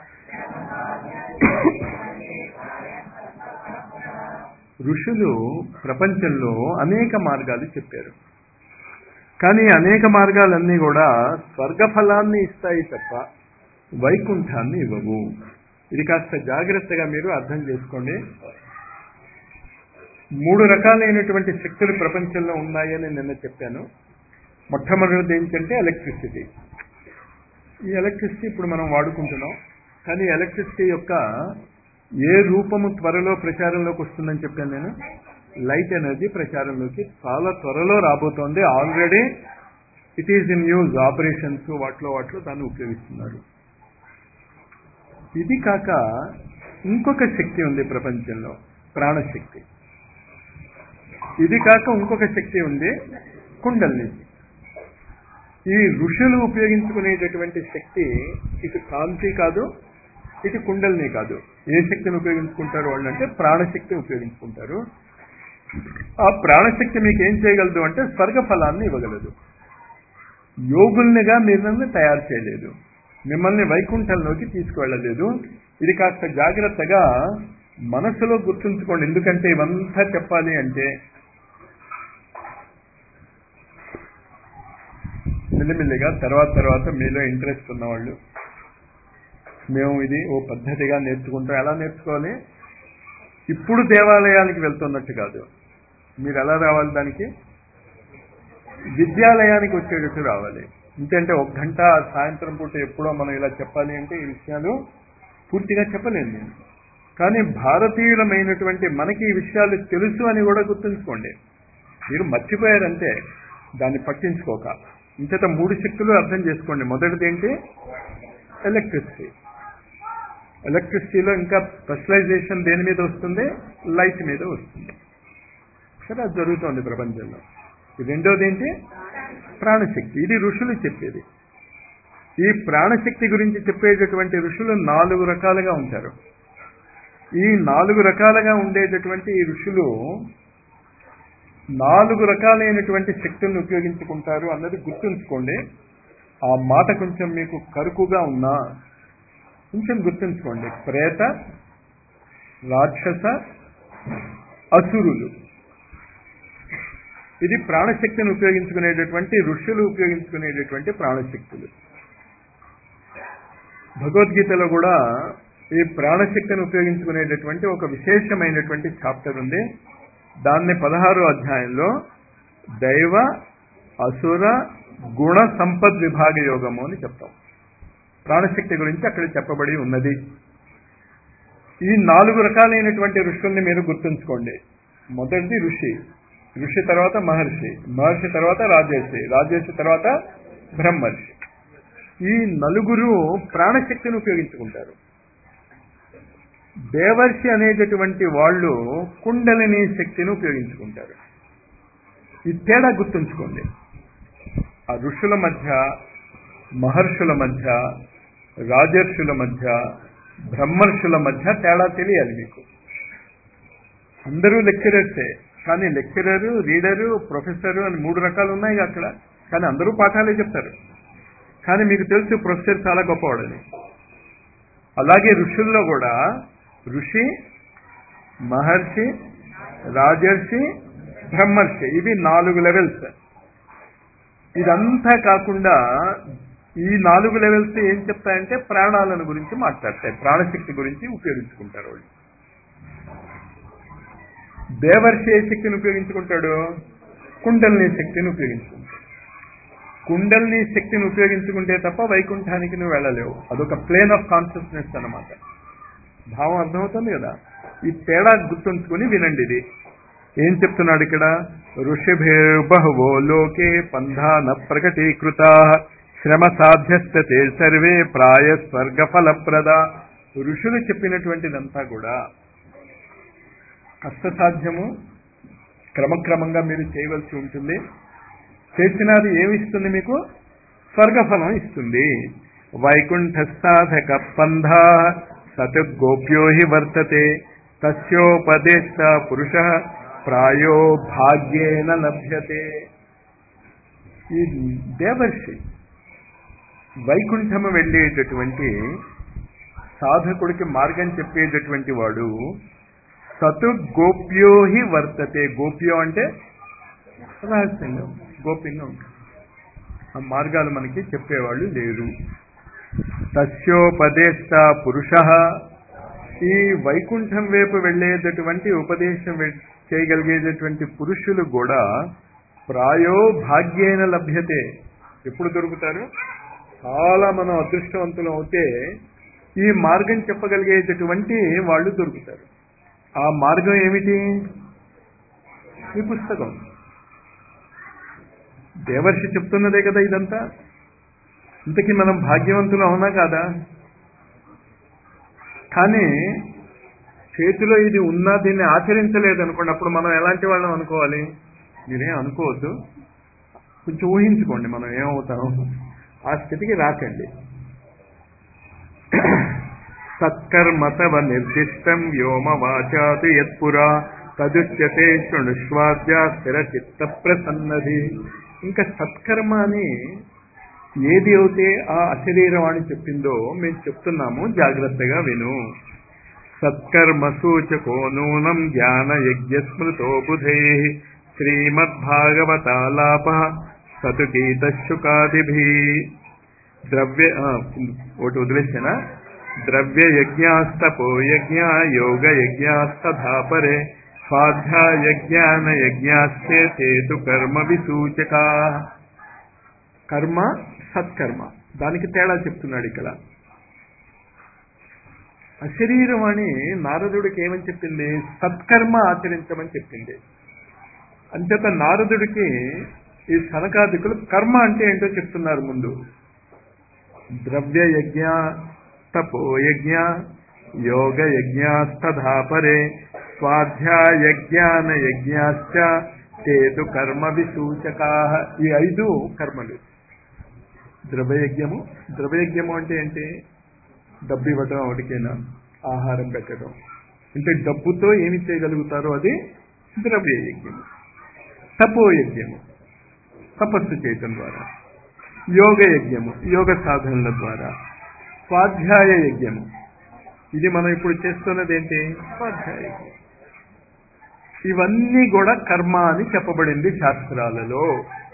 Speaker 1: ఋషులు ప్రపంచంలో అనేక మార్గాలు చెప్పారు. కానీ అనేక మార్గాలన్నీ కూడా స్వర్గఫలాన్ని ఇస్తాయి తప్ప వైకుంఠాన్ని ఇవ్వవు. ఇది కాస్త జాగ్రత్తగా మీరు అర్థం చేసుకోండి. 3 రకాలైనటువంటి శక్తులు ప్రపంచంలో ఉన్నాయని నిన్న చెప్పాను. మొట్టమొదటిది ఏంటంటే ఎలక్ట్రిసిటీ. ఈ ఎలక్ట్రిసిటీ ఇప్పుడు మనం వాడుకుంటున్నాం. కానీ ఎలక్ట్రిసిటీ యొక్క ఏ రూపము త్వరలో ప్రచారంలోకి వస్తుందని చెప్పాను నేను? లైట్ ఎనర్జీ ప్రచారంలోకి చాలా త్వరలో రాబోతోంది. Already it is in use. Operations వాటిలో దాన్ని ఉపయోగిస్తున్నారు. ఇది కాక ఇంకొక శక్తి ఉంది ప్రపంచంలో, ప్రాణశక్తి. ఇది కాక ఇంకొక శక్తి ఉంది, కుండల్ని. ఈ ఋషులు ఉపయోగించుకునేటటువంటి శక్తి ఇటు కాంతి కాదు, ఇటు కుండల్ని కాదు. ఏ శక్తిని ఉపయోగించుకుంటారు వాళ్ళు అంటే ప్రాణశక్తిని ఉపయోగించుకుంటారు. ఆ ప్రాణశక్తి మీకు ఏం చేయగలదు అంటే స్వర్గ ఫలాన్ని ఇవ్వగలదు. యోగుల్నిగా మిమ్మల్ని తయారు చేయలేదు, మిమ్మల్ని వైకుంఠంలోకి తీసుకువెళ్ళలేదు. ఇది కాస్త జాగ్రత్తగా మనసులో గుర్తుంచుకోండి. ఎందుకంటే ఇవంతా చెప్పాలి అంటే మెల్లిమెల్లిగా తర్వాత మీలో ఇంట్రెస్ట్ ఉన్నవాళ్ళు, మేము ఇది ఓ పద్ధతిగా నేర్చుకుంటాం. ఎలా నేర్చుకోవాలి? ఇప్పుడు దేవాలయానికి వెళ్తున్నట్టు కాదు. మీరు ఎలా రావాలి? దానికి విద్యాలయానికి వచ్చేటట్టు రావాలి. ఎందుకంటే 1 గంట సాయంత్రం పూట ఎప్పుడో మనం ఇలా చెప్పాలి అంటే ఈ విషయాలు పూర్తిగా చెప్పలేను నేను. కానీ భారతీయులమైనటువంటి మనకి ఈ విషయాలు తెలుసు అని కూడా గుర్తుంచుకోండి. మీరు మర్చిపోయారంటే దాన్ని పట్టించుకోక. ఇంతట 3 శక్తులు అర్థం చేసుకోండి. మొదటిది ఏంటి? ఎలక్ట్రిసిటీ. ఎలక్ట్రిసిటీలో ఇంకా స్పెషలైజేషన్ దేని మీద వస్తుంది? లైట్ మీద వస్తుంది. సరే, అది జరుగుతోంది ప్రపంచంలో. రెండోది ఏంటి? ప్రాణశక్తి. ఇది ఋషులు చెప్పేది. ఈ ప్రాణశక్తి గురించి చెప్పేటటువంటి ఋషులు 4 రకాలుగా ఉంటారు. ఈ 4 రకాలుగా ఉండేటటువంటి ఈ ఋషులు 4 రకాలైనటువంటి శక్తులను ఉపయోగించుకుంటారు అన్నది గుర్తుంచుకోండి. ఆ మాట కొంచెం మీకు కరుకుగా ఉన్నా కొంచెం గుర్తుంచుకోండి. ప్రేత, రాక్షస, అసురులు. ఇది ప్రాణశక్తిని ఉపయోగించుకునేటటువంటి ఋషులు ఉపయోగించుకునేటటువంటి ప్రాణశక్తులు. భగవద్గీతలో కూడా ఈ ప్రాణశక్తిని ఉపయోగించుకునేటటువంటి ఒక విశేషమైనటువంటి చాప్టర్ ఉంది. దాన్ని 16వ అధ్యాయంలో దైవ అసుర గుణ సంపద్ విభాగ యోగము అని చెప్తాం. ప్రాణశక్తి గురించి అక్కడ చెప్పబడి ఉన్నది. ఈ 4 రకాలైనటువంటి ఋషుల్ని మీరు గుర్తుంచుకోండి. మొదటిది ఋషి, ఋషి తర్వాత మహర్షి, మహర్షి తర్వాత రాజర్షి, రాజర్షి తర్వాత బ్రహ్మర్షి. ఈ 4 ప్రాణశక్తిని ఉపయోగించుకుంటారు. దేవర్షి అనేటటువంటి వాళ్ళు కుండలిని శక్తిని ఉపయోగించుకుంటారు. ఈ తేడా గుర్తుంచుకోండి. ఆ ఋషుల మధ్య, మహర్షుల మధ్య, రాజర్షుల మధ్య, బ్రహ్మర్షుల మధ్య తేడా తెలియాలి మీకు. అందరూ లెక్చరర్సే, కానీ లెక్చరరు, రీడరు, ప్రొఫెసరు అని 3 రకాలు ఉన్నాయి అక్కడ. కానీ అందరూ పాఠాలే చెప్తారు. కానీ మీకు తెలుసు ప్రొఫెసర్ చాలా గొప్పవాడని. అలాగే ఋషుల్లో కూడా ఋషి, మహర్షి, రాజర్షి, బ్రహ్మర్షి, ఇవి 4 లెవెల్స్. ఇదంతా కాకుండా ఈ 4 లెవెల్స్ ఏం చెప్తాయంటే ప్రాణాలను గురించి మాట్లాడతాయి, ప్రాణశక్తి గురించి ఉపయోగించుకుంటారు వాళ్ళు. దేవర్షి ఏ శక్తిని ఉపయోగించుకుంటాడు? కుండలిని శక్తిని ఉపయోగించుకుంటాడు. కుండలిని శక్తిని ఉపయోగించుకుంటే తప్ప వైకుంఠానికి నువ్వు వెళ్ళలేవు. అదొక ప్లేన్ ఆఫ్ కాన్షియస్నెస్ అన్నమాట. భావం అర్థమవుతుంది కదా? ఈ తేడా గుర్తుంచుకుని వినండి. ఇది ఏం చెప్తున్నాడు ఇక్కడ? ఋషిభే బహవో లోకే పంధాన ప్రకటీకృత శ్రమ సాధ్యస్తే సర్వే ప్రాయ స్వర్గ ఫలప్రద. ఋషులు చెప్పినటువంటిదంతా కూడా కష్టసాధ్యము, క్రమక్రమంగా మీరు చేయవలసి ఉంటుంది. చేసినది ఏమిస్తుంది? మీకు స్వర్గఫలం ఇస్తుంది. వైకుంఠ సాధక పంధ సత్ గోప్యో హి వర్తతే తస్యోపదేశ పురుష ప్రాయో భాగ్యేన లభ్యతే. ఈ దేవర్షి వైకుంఠము వెళ్ళేటటువంటి సాధకుడికి మార్గం చెప్పేటటువంటి వాడు సతు గోప్యో హి వర్తతే. గోప్యో అంటే రహస్యంగా, గోప్యంగా ఉంటుంది. ఆ మార్గాలు మనకి చెప్పేవాళ్ళు లేరు. తస్యోపదేశ పురుష, ఈ వైకుంఠం వైపు వెళ్ళేటటువంటి ఉపదేశం చేయగలిగేటటువంటి పురుషులు కూడా ప్రాయో భాగ్యేన లభ్యతే. ఎప్పుడు దొరుకుతారు? చాలా మనం అదృష్టవంతులు అవుతే ఈ మార్గం చెప్పగలిగేటటువంటి వాళ్ళు దొరుకుతారు. ఆ మార్గం ఏమిటి? ఈ పుస్తకం. దేవర్షి చెప్తున్నదే కదా ఇదంతా. ఇంతకీ మనం భాగ్యవంతులు అవునా కాదా? కానీ చేతిలో ఇది ఉన్నా దీన్ని ఆచరించలేదు అనుకోండి, అప్పుడు మనం ఎలాంటి వాళ్ళం అనుకోవాలి? మీరేం అనుకోవద్దు, కొంచెం ఊహించుకోండి మనం ఏమవుతాం. ఆ స్థితికి రాకండి. సత్కర్మతవ నిర్దిష్టం వ్యోమ వాచాతు యత్పురా తదుచ్యతే శృణుష్వాద్య స్థిర చిత్త ప్రసన్నది. ఇంకా సత్కర్మ అని ఏది అయితే ఆ అశరీరవాణి చెప్పిందో మేము చెప్తున్నాము, జాగ్రత్తగా విను. సత్కర్మ సూచకో నూనం జ్ఞాన యజ్ఞ స్మృతో బుధే శ్రీమద్భాగవతాలాప సతు గీతశుకాదిభి. ఒకటి వదిలేసేనా? ద్రవ్య యజ్ఞాస్తపో యజ్ఞ యోగ యజ్ఞాస్తధాపరే స్వాధ్యాయ జ్ఞాన యజ్ఞాశ్చేతు కర్మ విసూచకా. కర్మ సత్కర్మ, దానికి తేడా చెప్తున్నాడు ఇక్కడ. అశరీరవాణి నారదుడికి ఏమని చెప్పింది? సత్కర్మ ఆచరించమని చెప్పింది. అంచేత నారదుడికి ఈ సనకాదికులు కర్మ అంటే ఏంటో చెప్తున్నారు ముందు. ద్రవ్య యజ్ఞ తపోయజ్ఞ యోగ యజ్ఞాస్తధాపరే స్వాధ్యాయ జ్ఞాన యజ్ఞాశ్చ చేతు కర్మ విసూచకా. ఈ 5 కర్మలు. ద్రవ్యయజ్ఞము, ద్రవ్యయజ్ఞము అంటే ఏంటి? డబ్బు ఇవ్వటం, ఒకటికైనా ఆహారం పెట్టడం, అంటే డబ్బుతో ఏమి చేయగలుగుతారో అది ద్రవ్యయజ్ఞము. తపోయజ్ఞము తపస్సు చేయటం ద్వారా, యోగ యజ్ఞము యోగ సాధనల ద్వారా, స్వాధ్యాయ యజ్ఞము ఇది మనం ఇప్పుడు చేస్తున్నది ఏంటి? స్వాధ్యాయ యజ్ఞం. ఇవన్నీ కూడా కర్మ అని చెప్పబడింది శాస్త్రాలలో.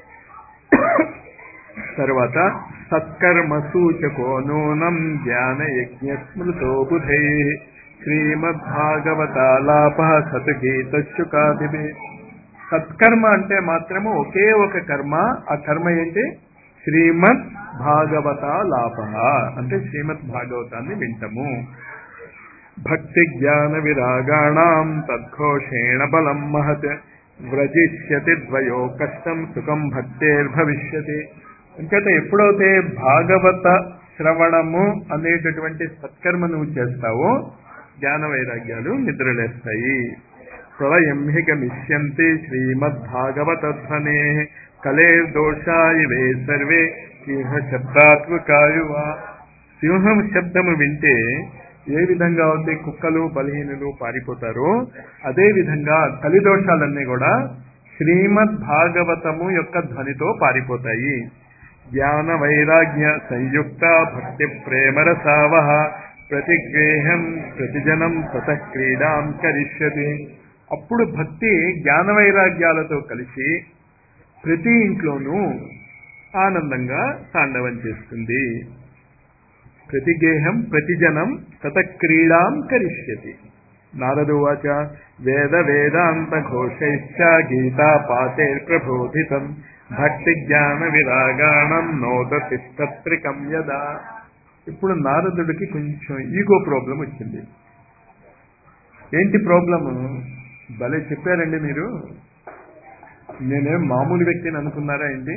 Speaker 1: తర్వాత సత్కర్మ సూచకో నూనం జ్ఞాన యజ్ఞ స్మృతో బుధే శ్రీమద్భాగవతాలాప సత్ గీతశుకాదిభి. సత్కర్మ అంటే మాత్రము ఒకే ఒక కర్మ. ఆ కర్మ ఏంటి? శ్రీమద్ భాగవతాలాప, అంటే శ్రీమద్ భాగవతాన్ని వింటము. భక్తి జ్ఞాన విరాగాణం తద్ఘోషేణ బలం మహత్ వ్రజిష్యతి ద్వయో కష్టం సుఖం భక్తేర్భవిష్యతి. అంచేత ఎప్పుడైతే భాగవత శ్రవణము అనేటటువంటి సత్కర్మ నువ్వు చేస్తావో జ్ఞాన వైరాగ్యాలు నిద్రలేస్తాయి. ప్రళయంహికమిష్యంతి శ్రీమద్భాగవతధ్వనే కలేర్దోషాయివే సర్వే సింహ శబ్దాత్మకాయువా. సింహం శబ్దము వింటే ఏ విధంగా అయితే కుక్కలు బలహీనులు పారిపోతారో అదే విధంగా కలిదోషాలన్నీ కూడా శ్రీమద్ భాగవతము యొక్క ధ్వనితో పారిపోతాయి. జ్ఞాన వైరాగ్య సంయుక్త భక్తి ప్రేమరసావహ ప్రతిగ్రేహం ప్రతిజనం తతః క్రీడాం కరిష్యతి. అప్పుడు భక్తి జ్ఞాన వైరాగ్యాలతో కలిసి ప్రతి ఇంట్లోనూ ఆనందంగా తాండవం చేస్తుంది. ప్రతిగేహం ప్రతిజనం తతః క్రీడాం కరిష్యతి. నారదోవాచ వేద వేదాంత ఘోషైశ్చ గీతా పాఠైర్ప్రబోధితం భక్తి జ్ఞాన విరాగాణం నోదతిష్టత్రికం యదా. ఇప్పుడు నారదుడికి కొంచెం ఈగో ప్రాబ్లం వచ్చింది. ఏంటి ప్రాబ్లము? భలే చెప్పారండి మీరు, నేనేం మామూలు వ్యక్తిని అనుకున్నారా ఏంటి?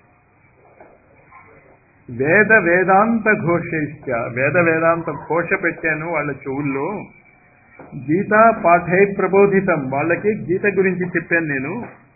Speaker 1: వేద వేదాంత ఘోషైశ్చ, వేద వేదాంత ఘోష పెట్టాను వాళ్ళ చెవుల్లో. గీతా పాఠై ప్రబోధితం, వాళ్ళకి గీత గురించి చెప్పాను నేను.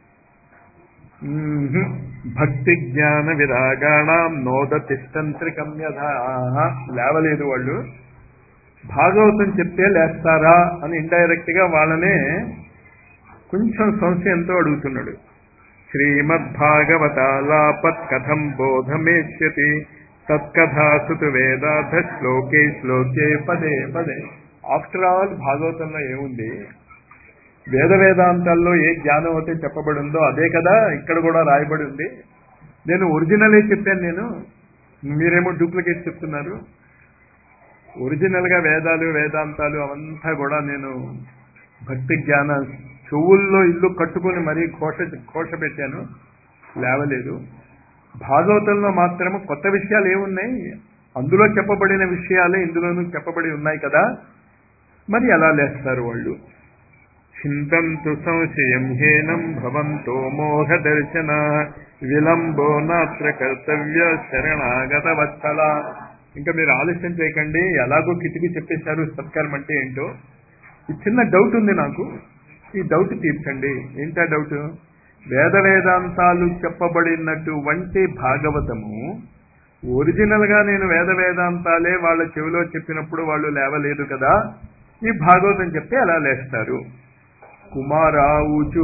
Speaker 1: భక్తి జ్ఞాన విరాగాణం నోదతిష్టంత్రికం యథా. లేవలేదు వాళ్ళు. భాగవతం చెప్తే లేస్తారా అని ఇండైరెక్ట్ గా వాళ్ళనే కొంచెం సంశయంతో అడుగుతున్నాడు. శ్రీమద్భాగవతాలాపత్ కథం బోధమేష్యతి తత్కథాసుతు వేదార్థ శ్లోకే శ్లోకే పదే పదే. ఆఫ్టర్ ఆల్ భాగవతంలో ఏముంది? వేద వేదాంతాల్లో ఏ జ్ఞానం అయితే చెప్పబడి ఉందో అదే కదా ఇక్కడ కూడా రాయబడి ఉంది. నేను ఒరిజినలే చెప్పాను నేను, మీరేమో డూప్లికేట్ చెప్తున్నారు. ఒరిజినల్ గా వేదాలు వేదాంతాలు అవంతా కూడా నేను భక్తి జ్ఞాన చెవుల్లో ఇల్లు కట్టుకుని మరీ ఘోష పెట్టాను, లేవలేదు. భాగవతంలో మాత్రము కొత్త విషయాలు ఏమున్నాయి? అందులో చెప్పబడిన విషయాలే ఇందులోనూ చెప్పబడి ఉన్నాయి కదా, మరి ఎలా లేస్తారు వాళ్ళు? చింతంతు సంశయం హేనం భవంతో మోహ దర్శన విలంబో నాత్ర కర్తవ్య శరణాగత వత్సల. ఇంకా మీరు ఆలస్యం చేయకండి, ఎలాగో కిటికీ చెప్పేశారు సత్కర్మ అంటే ఏంటో. ఈ చిన్న డౌట్ ఉంది నాకు, ఈ డౌట్ తీర్చండి. ఏంటా డౌట్? వేద వేదాంతాలు చెప్పబడినటువంటి భాగవతము ఒరిజినల్ గా నేను వేద వేదాంతాలే వాళ్ళ చెవిలో చెప్పినప్పుడు వాళ్ళు లేవలేదు కదా, ఈ భాగవతం చెప్తే ఎలా లేస్తారు? కుమారావుచు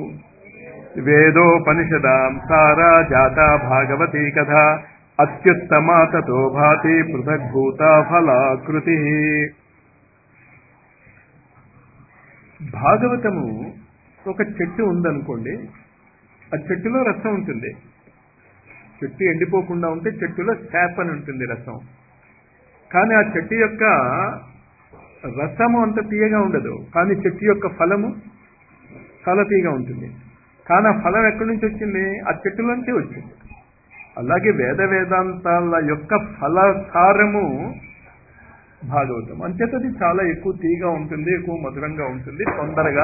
Speaker 1: వేదోపనిషదాం సారా జాత భాగవతీ కథ అత్యుత్తమా తతో భాతి పృథగ్భూత ఫలాకృతి. భాగవతము ఒక చెట్టు ఉందనుకోండి, ఆ చెట్టులో రసం ఉంటుంది. చెట్టు ఎండిపోకుండా ఉంటే చెట్టులో శాప్ అని ఉంటుంది, రసం. కానీ ఆ చెట్టు యొక్క రసము అంత తీయగా ఉండదు, కానీ చెట్టు యొక్క ఫలము చాలా తీయగా ఉంటుంది. కానీ ఆ ఫలం ఎక్కడి నుంచి వచ్చింది? ఆ చెట్టులోంచి వచ్చింది. అలాగే వేద వేదాంతాల యొక్క ఫలసారము భాగవతం. అంచేతది చాలా ఎక్కువ తీయగా ఉంటుంది, ఎక్కువ మధురంగా ఉంటుంది, తొందరగా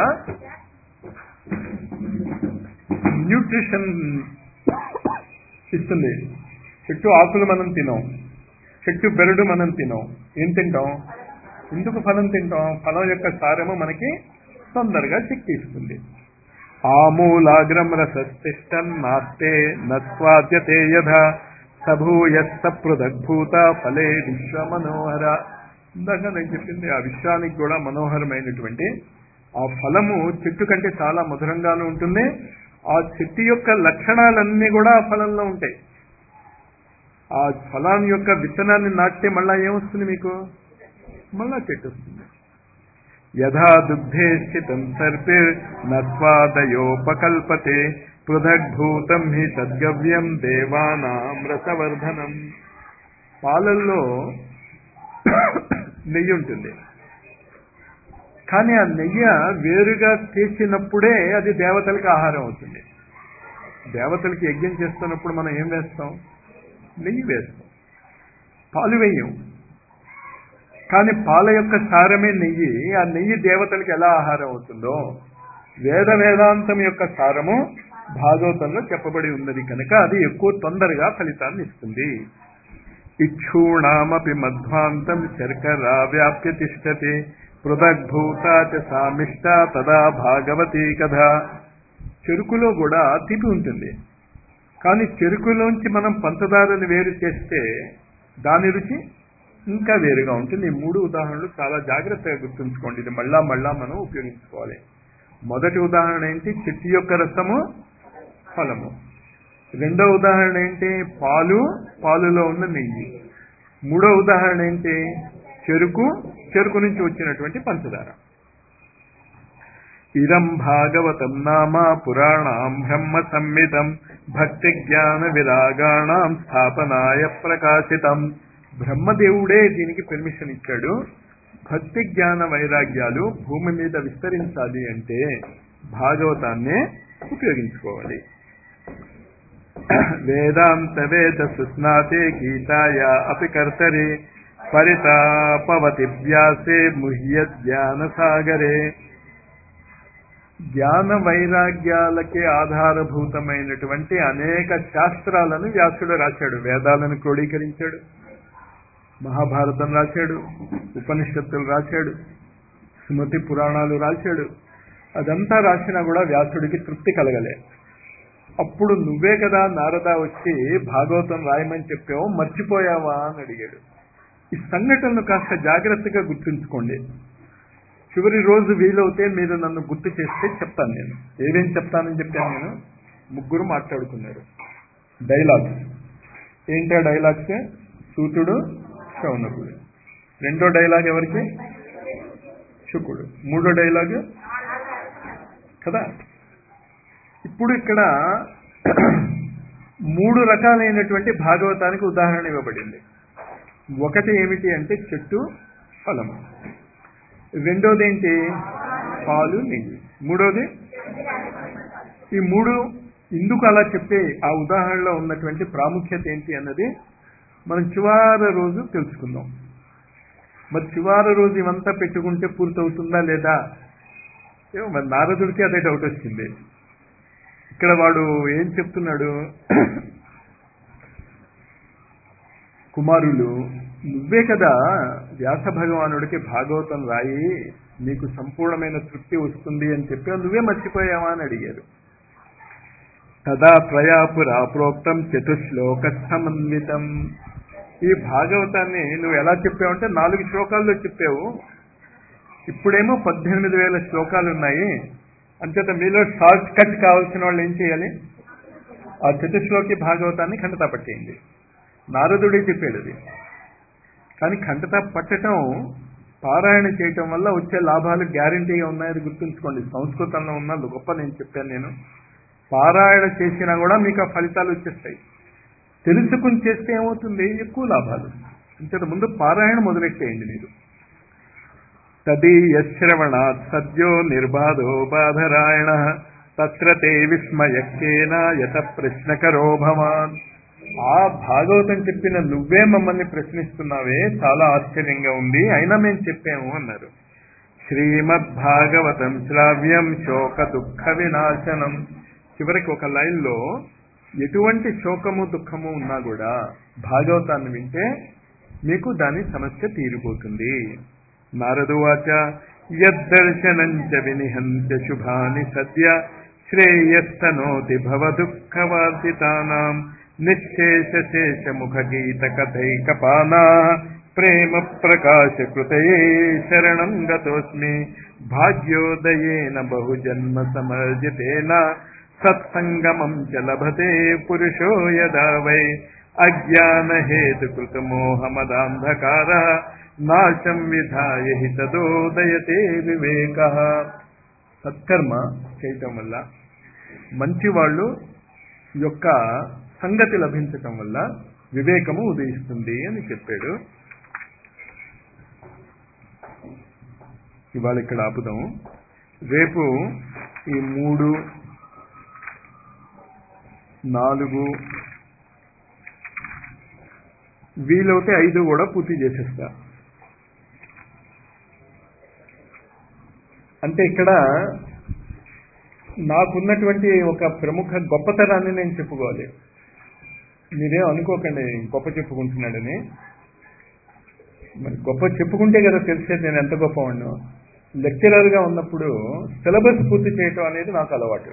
Speaker 1: న్యూట్రిషన్ ఇస్తుంది. చెట్టు ఆకులు మనం తినాం, చెట్టు బెరడు మనం తినాం. ఏం తింటాం? ఎందుకు ఫలం తింటాం? ఫలం యొక్క సారము మనకి తొందరగా శక్తి ఇస్తుంది. ఆమూలాగ్రం రసస్తిష్టం నాస్తే నస్వాద్యతే యథా సభూయస్స పృథగ్భూత ఫలే విశ్వ మనోహర. ఇందాక నేను చెప్పింది ఆ విశ్వానికి కూడా మనోహరమైనటువంటి ఆ ఫలము చెట్టు కంటే చాలా మధురంగానూ ఉంటుంది. ఆ చెట్టు యొక్క లక్షణాలన్నీ కూడా ఆ ఫలంలో ఉంటాయి. ఆ ఫలాన్ని యొక్క విత్తనాన్ని నాటితే మళ్ళా ఏమొస్తుంది మీకు? మళ్ళా చెట్టు వస్తుంది. యథా దుగ్ధే స్థితం సర్పిర్ నస్వాదయోపకల్పతే పృథగ్భూతం హి తద్గవ్యం దేవానాం రసవర్ధనం. పాలల్లో నెయ్యి ఉంటుంది, కానీ ఆ నెయ్యి వేరుగా తీసినప్పుడే అది దేవతలకి ఆహారం అవుతుంది. దేవతలకి యజ్ఞం చేస్తున్నప్పుడు మనం ఏం వేస్తాం? నెయ్యి వేస్తాం, పాలు వేయం. కానీ పాల యొక్క సారమే నెయ్యి. ఆ నెయ్యి దేవతలకి ఎలా ఆహారం అవుతుందో వేద వేదాంతం యొక్క సారము భాగవతంలో చెప్పబడి ఉన్నది కనుక అది ఎక్కువ తొందరగా ఫలితాన్ని ఇస్తుంది. ఇక్షూణామపి మధ్వాంతం శర్కరా వ్యాప్య తిష్టతే పృథగ్భూత చ సామిష్ట తదా భాగవతీ కథ. చెరుకులో కూడా తీపి ఉంటుంది, కానీ చెరుకులోంచి మనం పంచదారని వేరు చేస్తే దాని రుచి ఇంకా వేరుగా ఉంటుంది. ఈ మూడు ఉదాహరణలు చాలా జాగ్రత్తగా గుర్తుంచుకోండి. ఇది మళ్ళా మనం ఉపయోగించుకోవాలి. మొదటి ఉదాహరణ ఏంటి? చెట్టు యొక్క రసము, ఫలము. రెండో ఉదాహరణ ఏంటి? పాలులో ఉన్న నెయ్యి. మూడో ఉదాహరణ ఏంటి? చెరుకు నుంచి వచ్చినటువంటి పంచదార. ఇదం భాగవతం నామ పురాణం బ్రహ్మ సంహితం భక్తి జ్ఞాన విరాగాణం స్థాపనాయ ప్రకాశితం. బ్రహ్మదేవుడే దీనికి పర్మిషన్ ఇచ్చాడు. భక్తి జ్ఞాన వైరాగ్యాలు భూమి మీద విస్తరించాలి అంటే భాగవతాన్నే ఉపయోగించుకోవాలి. వేదాంత వేద సుస్నాతే గీతాయా అపి కర్తరే పరితాపవతి వ్యాసే ముహ్య జ్ఞాన సాగరే. జ్ఞాన వైరాగ్యాలకే ఆధారభూతమైనటువంటి అనేక శాస్త్రాలను వ్యాసుడు రాశాడు. వేదాలను క్రోడీకరించాడు, మహాభారతం రాశాడు, ఉపనిషత్తులు రాశాడు, స్మృతి పురాణాలు రాశాడు. అదంతా రాసినా కూడా వ్యాసుడికి తృప్తి కలగలే. అప్పుడు నువ్వే కదా నారద వచ్చి భాగవతం రాయమని చెప్పావు, మర్చిపోయావా అని అడిగాడు. ఈ సంఘటనను కాస్త జాగ్రత్తగా గుర్తుంచుకోండి. చివరి రోజు వీలవుతే మీరు నన్ను గుర్తు చేస్తే చెప్తాను. నేను ఏమేం చెప్తానని చెప్పాను. నేను ముగ్గురు మాట్లాడుకున్నారు డైలాగ్స్. ఏంటా డైలాగ్స్? సూతుడు, శౌనకుడు. రెండో డైలాగ్ ఎవరికి? శుకుడు. మూడో డైలాగ్ కదా. ఇప్పుడు ఇక్కడ 3 రకాలైనటువంటి భాగవతానికి ఉదాహరణ ఇవ్వబడింది. ఒకటి ఏమిటి అంటే చెట్టు, ఫలము. రెండోది ఏంటి? పాలు, నెయ్యి. మూడోది ఈ 3 ఎందుకు అలా చెప్పే ఆ ఉదాహరణలో ఉన్నటువంటి ప్రాముఖ్యత ఏంటి అన్నది మనం చివరి రోజు తెలుసుకుందాం. మరి చివరి రోజు ఇవంతా పెట్టుకుంటే పూర్తవుతుందా లేదా? ఏమో మరి నారదుడికి అదే డౌట్ వచ్చింది. ఇక్కడ వాడు ఏం చెప్తున్నాడు? కుమారులు నువ్వే కదా వ్యాస భగవానుడికి భాగవతం రాయి నీకు సంపూర్ణమైన తృప్తి వస్తుంది అని చెప్పావు, నువ్వే మర్చిపోయావా అని అడిగారు. తదా త్వయా పురా ప్రోక్తం చతుశ్లోక సమన్వితం. ఈ భాగవతాన్ని నువ్వు ఎలా చెప్పావంటే 4 శ్లోకాల్లో చెప్పావు, ఇప్పుడేమో 18,000 శ్లోకాలు ఉన్నాయి. అంచేత మీలో షార్ట్ కట్ కావాల్సిన వాళ్ళు ఏం చేయాలి, ఆ చతుశ్లోకి భాగవతాన్ని ఖండతా పట్టేయండి. నారదుడే చెప్పాడు అది. కానీ ఖండతా పట్టడం, పారాయణ చేయటం వల్ల వచ్చే లాభాలు గ్యారంటీగా ఉన్నాయని గుర్తుంచుకోండి. సంస్కృతంలో ఉన్న గొప్ప నేను చెప్పాను. నేను పారాయణ చేసినా కూడా మీకు ఆ ఫలితాలు వచ్చేస్తాయి. తెలుసుకుని చేస్తే ఏమవుతుంది, ఎక్కువ లాభాలు. అంచేత ముందు పారాయణ మొదలెట్టేయండి మీరు. తదీయశ్రవణాత్ సద్యో నిర్బాధో బాధరాయణ తత్ర తే విస్మయక్కేన యత ప్రశ్నకరో భవాన్. ఆ భాగవతం చెప్పిన నువ్వే మమ్మల్ని ప్రశ్నిస్తున్నావే, చాలా ఆశ్చర్యంగా ఉంది, అయినా మేము చెప్పాము అన్నారు. శ్రీమద్భాగవతం శ్రావ్యం శోక దుఃఖ వినాశనం. చివరికి ఒక లైన్లో ఎటువంటి శోకము దుఃఖము ఉన్నా కూడా భాగవతాన్ని వింటే మీకు దాని సమస్య తీరిపోతుంది. నారదువాచ యద్దర్శనం చ వినిహంత శుభాని సద్య శ్రేయస్తనోతి భవ దుఃఖవార్జితానాం నిశ్శేష శేష ముఖ గీత కథైకపానా ప్రేమ ప్రకాశ కృతయే శరణం గతోస్మి భాగ్యోదయేన బహుజన్మ సమర్జితేన సత్సంగమం చ లభతే పురుషో యదా వై అజ్ఞాన హేతు కృత మోహమదాంధకార నాశం విధాయ హి తదోదయతే వివేక. సత్కర్మ చేయటం వల్ల, మంచి వాళ్ళు యొక్క సంగతి లభించటం వల్ల వివేకము ఉదయిస్తుంది అని చెప్పాడు. ఇవాళ ఇక్కడ ఆపుదాం. రేపు ఈ 3, 4 వీలవుతే 5 కూడా పూర్తి చేసేస్తా. అంటే ఇక్కడ నాకున్నటువంటి ఒక ప్రముఖ గొప్పతనాన్ని నేను చెప్పుకోవాలి. మీరేం అనుకోకండి గొప్ప చెప్పుకుంటున్నాడని. మరి గొప్ప చెప్పుకుంటే కదా తెలిసేది నేను ఎంత గొప్పవాడినో. లెక్చరర్గా ఉన్నప్పుడు సిలబస్ పూర్తి చేయటం అనేది నాకు అలవాటు.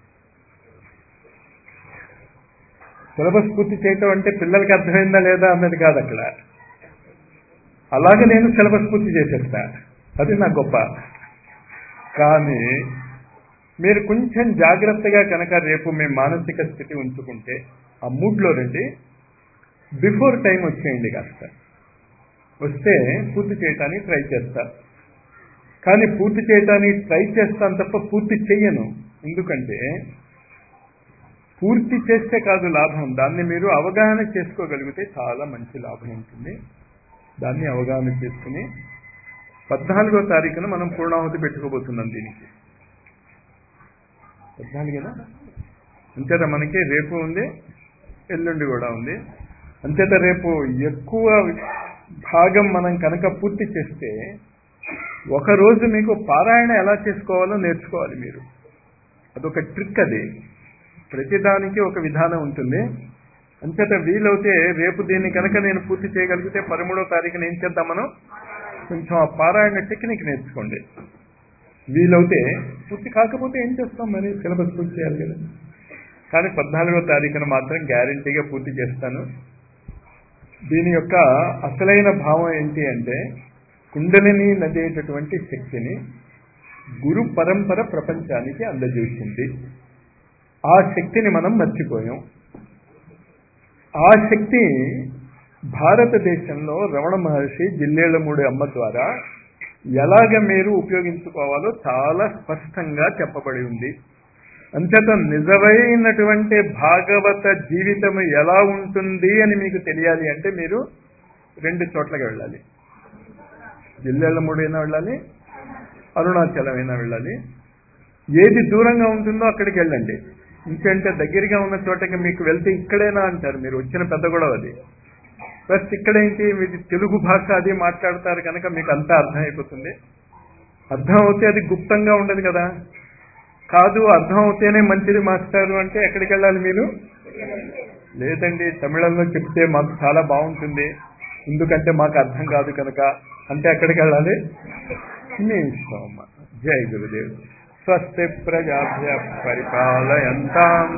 Speaker 1: సిలబస్ పూర్తి చేయటం అంటే పిల్లలకి అర్థమైందా లేదా అన్నది కాదు అక్కడ. అలాగే నేను సిలబస్ పూర్తి చేసేస్తా, అది నా గొప్ప. కానీ మీరు కొంచెం జాగ్రత్తగా కనుక రేపు మీ మానసిక స్థితి ఉంచుకుంటే, ఆ మూడ్లో రండి, బిఫోర్ టైం వచ్చేయండి. కాస్త వస్తే పూర్తి చేయటానికి ట్రై చేస్తా. కానీ పూర్తి చేయటానికి ట్రై చేస్తాను తప్ప పూర్తి చెయ్యను. ఎందుకంటే పూర్తి చేస్తే కాదు లాభం, దాన్ని మీరు అవగాహన చేసుకోగలిగితే చాలా మంచి లాభం ఉంటుంది. దాన్ని అవగాహన చేసుకుని 14వ తారీఖున మనం పూర్ణాహుతి పెట్టుకోబోతున్నాం. దీనికి 14 అంచేత మనకి రేపు ఉంది, ఎల్లుండి కూడా ఉంది. అంచేత రేపు ఎక్కువ భాగం మనం కనుక పూర్తి చేస్తే ఒకరోజు మీకు పారాయణ ఎలా చేసుకోవాలో నేర్చుకోవాలి మీరు. అదొక ట్రిక్. అది ప్రతిదానికి ఒక విధానం ఉంటుంది. అంచేత వీలవుతే రేపు దీన్ని కనుక నేను పూర్తి చేయగలిగితే 13వ తారీఖున ఏం చేద్దాం, మనం కొంచెం ఆ పారాయణ టెక్నిక్ నేర్చుకోండి. వీలవుతే, పూర్తి కాకపోతే ఏం చేస్తాం, మరి సిలబస్ పూర్తి చేయాలి కదా. కానీ 14వ తారీఖున మాత్రం గ్యారంటీగా పూర్తి చేస్తాను. దీని యొక్క అసలైన భావం ఏంటి అంటే, కుండలిని నదేటటువంటి శక్తిని గురు పరంపర ప్రపంచానికి అందజేసింది. ఆ శక్తిని మనం మర్చిపోయాం. ఆ శక్తి భారతదేశంలో రమణ మహర్షి జిల్లేళ్లమూడి అమ్మ ద్వారా ఎలాగ మీరు ఉపయోగించుకోవాలో చాలా స్పష్టంగా చెప్పబడి ఉంది. అంచేత నిజమైనటువంటి భాగవత జీవితం ఎలా ఉంటుంది అని మీకు తెలియాలి అంటే మీరు 2 చోట్లకి వెళ్ళాలి. జిల్లేళ్లమూడి అయినా వెళ్ళాలి, అరుణాచలం అయినా వెళ్ళాలి. ఏది దూరంగా ఉంటుందో అక్కడికి వెళ్ళండి. ఇంకంటే దగ్గరగా ఉన్న చోటకి మీకు వెళ్తే ఇక్కడేనా అంటారు. మీరు వచ్చిన పెద్ద గొడవ అది. ప్లస్ ఇక్కడేంటి, మీరు తెలుగు భాష అది మాట్లాడతారు కనుక మీకు అంతా అర్థమైపోతుంది. అర్థం అవుతే అది గుప్తంగా ఉండదు కదా. కాదు అర్థం అవుతేనే మంచిది మాస్టారు అంటే ఎక్కడికి వెళ్ళాలి మీరు? లేదండి తమిళంలో చెప్తే మాకు చాలా బాగుంటుంది, ఎందుకంటే మాకు అర్థం కాదు కనుక. అంటే ఎక్కడికి వెళ్ళాలి? మీ ఇష్టం అమ్మ. జై గురుదేవ్. స్వస్తి ప్రజాభ్య పరిపాలయంతాం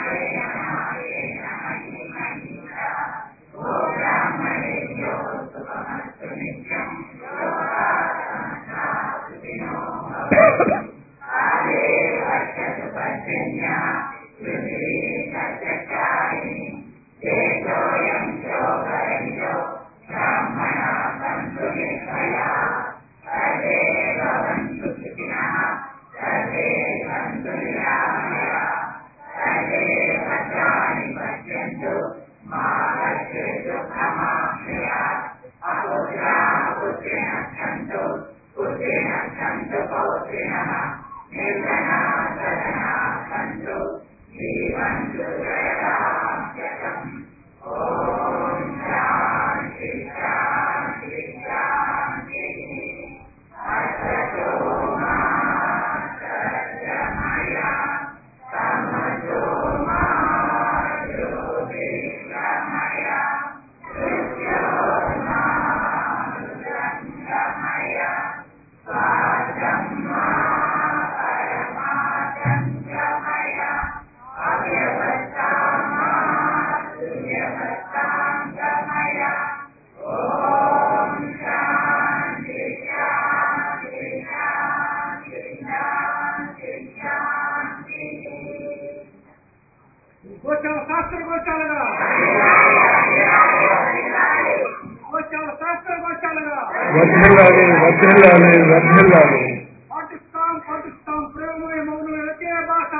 Speaker 1: వర్ధిల్లాలి వర్ధిల్లాలి వర్ధిల్లాలి.
Speaker 2: పాకిస్తాన్ పాకిస్తాన్ ప్రేమమయ మౌనం ఒకే భాష.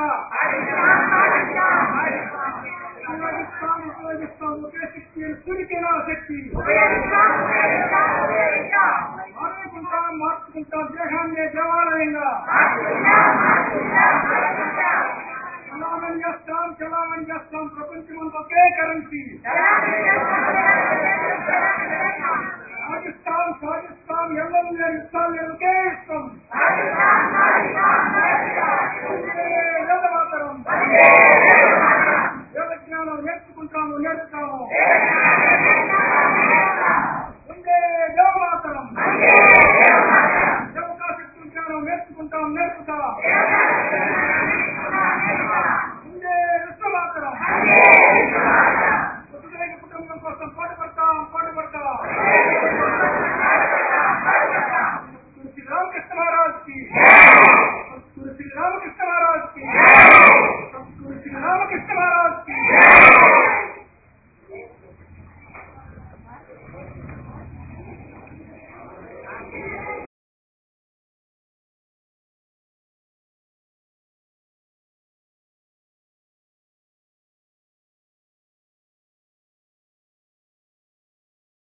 Speaker 2: ఉపయోగిస్తాం ఉపయోగిస్తాం ఒకే శక్తి. సురికేనా శక్తి మార్చుకుంటాం మార్చుకుంటాం దేహాన్ని దేవాలయంగా. చలామణి చేస్తాం చలామణి చేస్తాం. ప్రపంచమంతా ఒకే కరెన్సీ. పాకిస్తాన్ పాకిస్తాన్ ఎల్లలు లేని ఇస్తాను నేను ఒకే ఇస్తాం. వేద మాతరం వేద జ్ఞానం నేర్చుకుంటాము నేర్చుతాము.